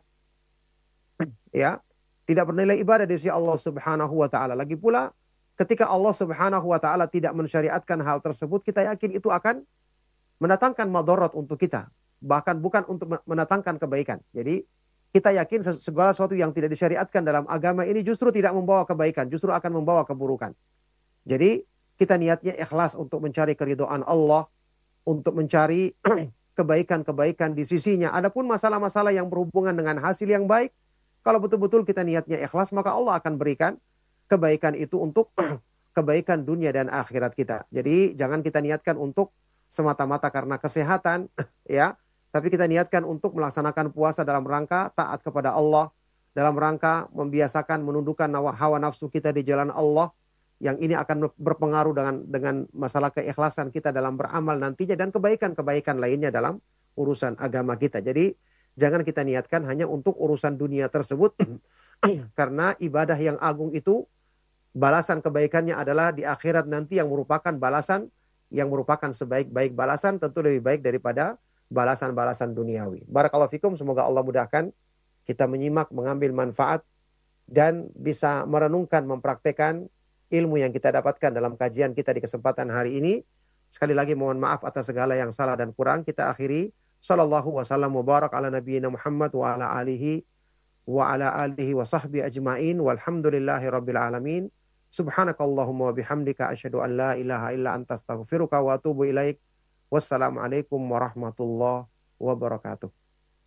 Ya, tidak bernilai ibadah di sisi Allah Subhanahu wa taala. Lagi pula ketika Allah Subhanahu wa taala tidak mensyariatkan hal tersebut, kita yakin itu akan mendatangkan madarat untuk kita, bahkan bukan untuk mendatangkan kebaikan. Jadi kita yakin segala sesuatu yang tidak disyariatkan dalam agama ini justru tidak membawa kebaikan, justru akan membawa keburukan. Jadi kita niatnya ikhlas untuk mencari keridhaan Allah, untuk mencari kebaikan-kebaikan di sisinya. Adapun masalah-masalah yang berhubungan dengan hasil yang baik, kalau betul-betul kita niatnya ikhlas, maka Allah akan berikan kebaikan itu untuk kebaikan dunia dan akhirat kita. Jadi jangan kita niatkan untuk semata-mata karena kesehatan, ya. Tapi kita niatkan untuk melaksanakan puasa dalam rangka taat kepada Allah, dalam rangka membiasakan menundukkan hawa nafsu kita di jalan Allah, yang ini akan berpengaruh dengan dengan masalah keikhlasan kita dalam beramal nantinya, dan kebaikan-kebaikan lainnya dalam urusan agama kita. Jadi jangan kita niatkan hanya untuk urusan dunia tersebut, karena ibadah yang agung itu balasan kebaikannya adalah di akhirat nanti, yang merupakan balasan yang merupakan sebaik-baik balasan, tentu lebih baik daripada balasan-balasan duniawi. Barakallahu fikum, semoga Allah mudahkan kita menyimak, mengambil manfaat, dan bisa merenungkan, mempraktekkan ilmu yang kita dapatkan dalam kajian kita di kesempatan hari ini. Sekali lagi mohon maaf atas segala yang salah dan kurang. Kita akhiri. Sallallahu wasallam mubarak ala nabiyyina Muhammad wa ala alihi wa ala alihi wa sahbihi ajma'in walhamdulillahi rabbil alamin. Subhanakallahumma wa bihamdika asyhadu an la ilaha illa anta astaghfiruka wa atubu ilaik. Wassalamualaikum warahmatullahi wabarakatuh.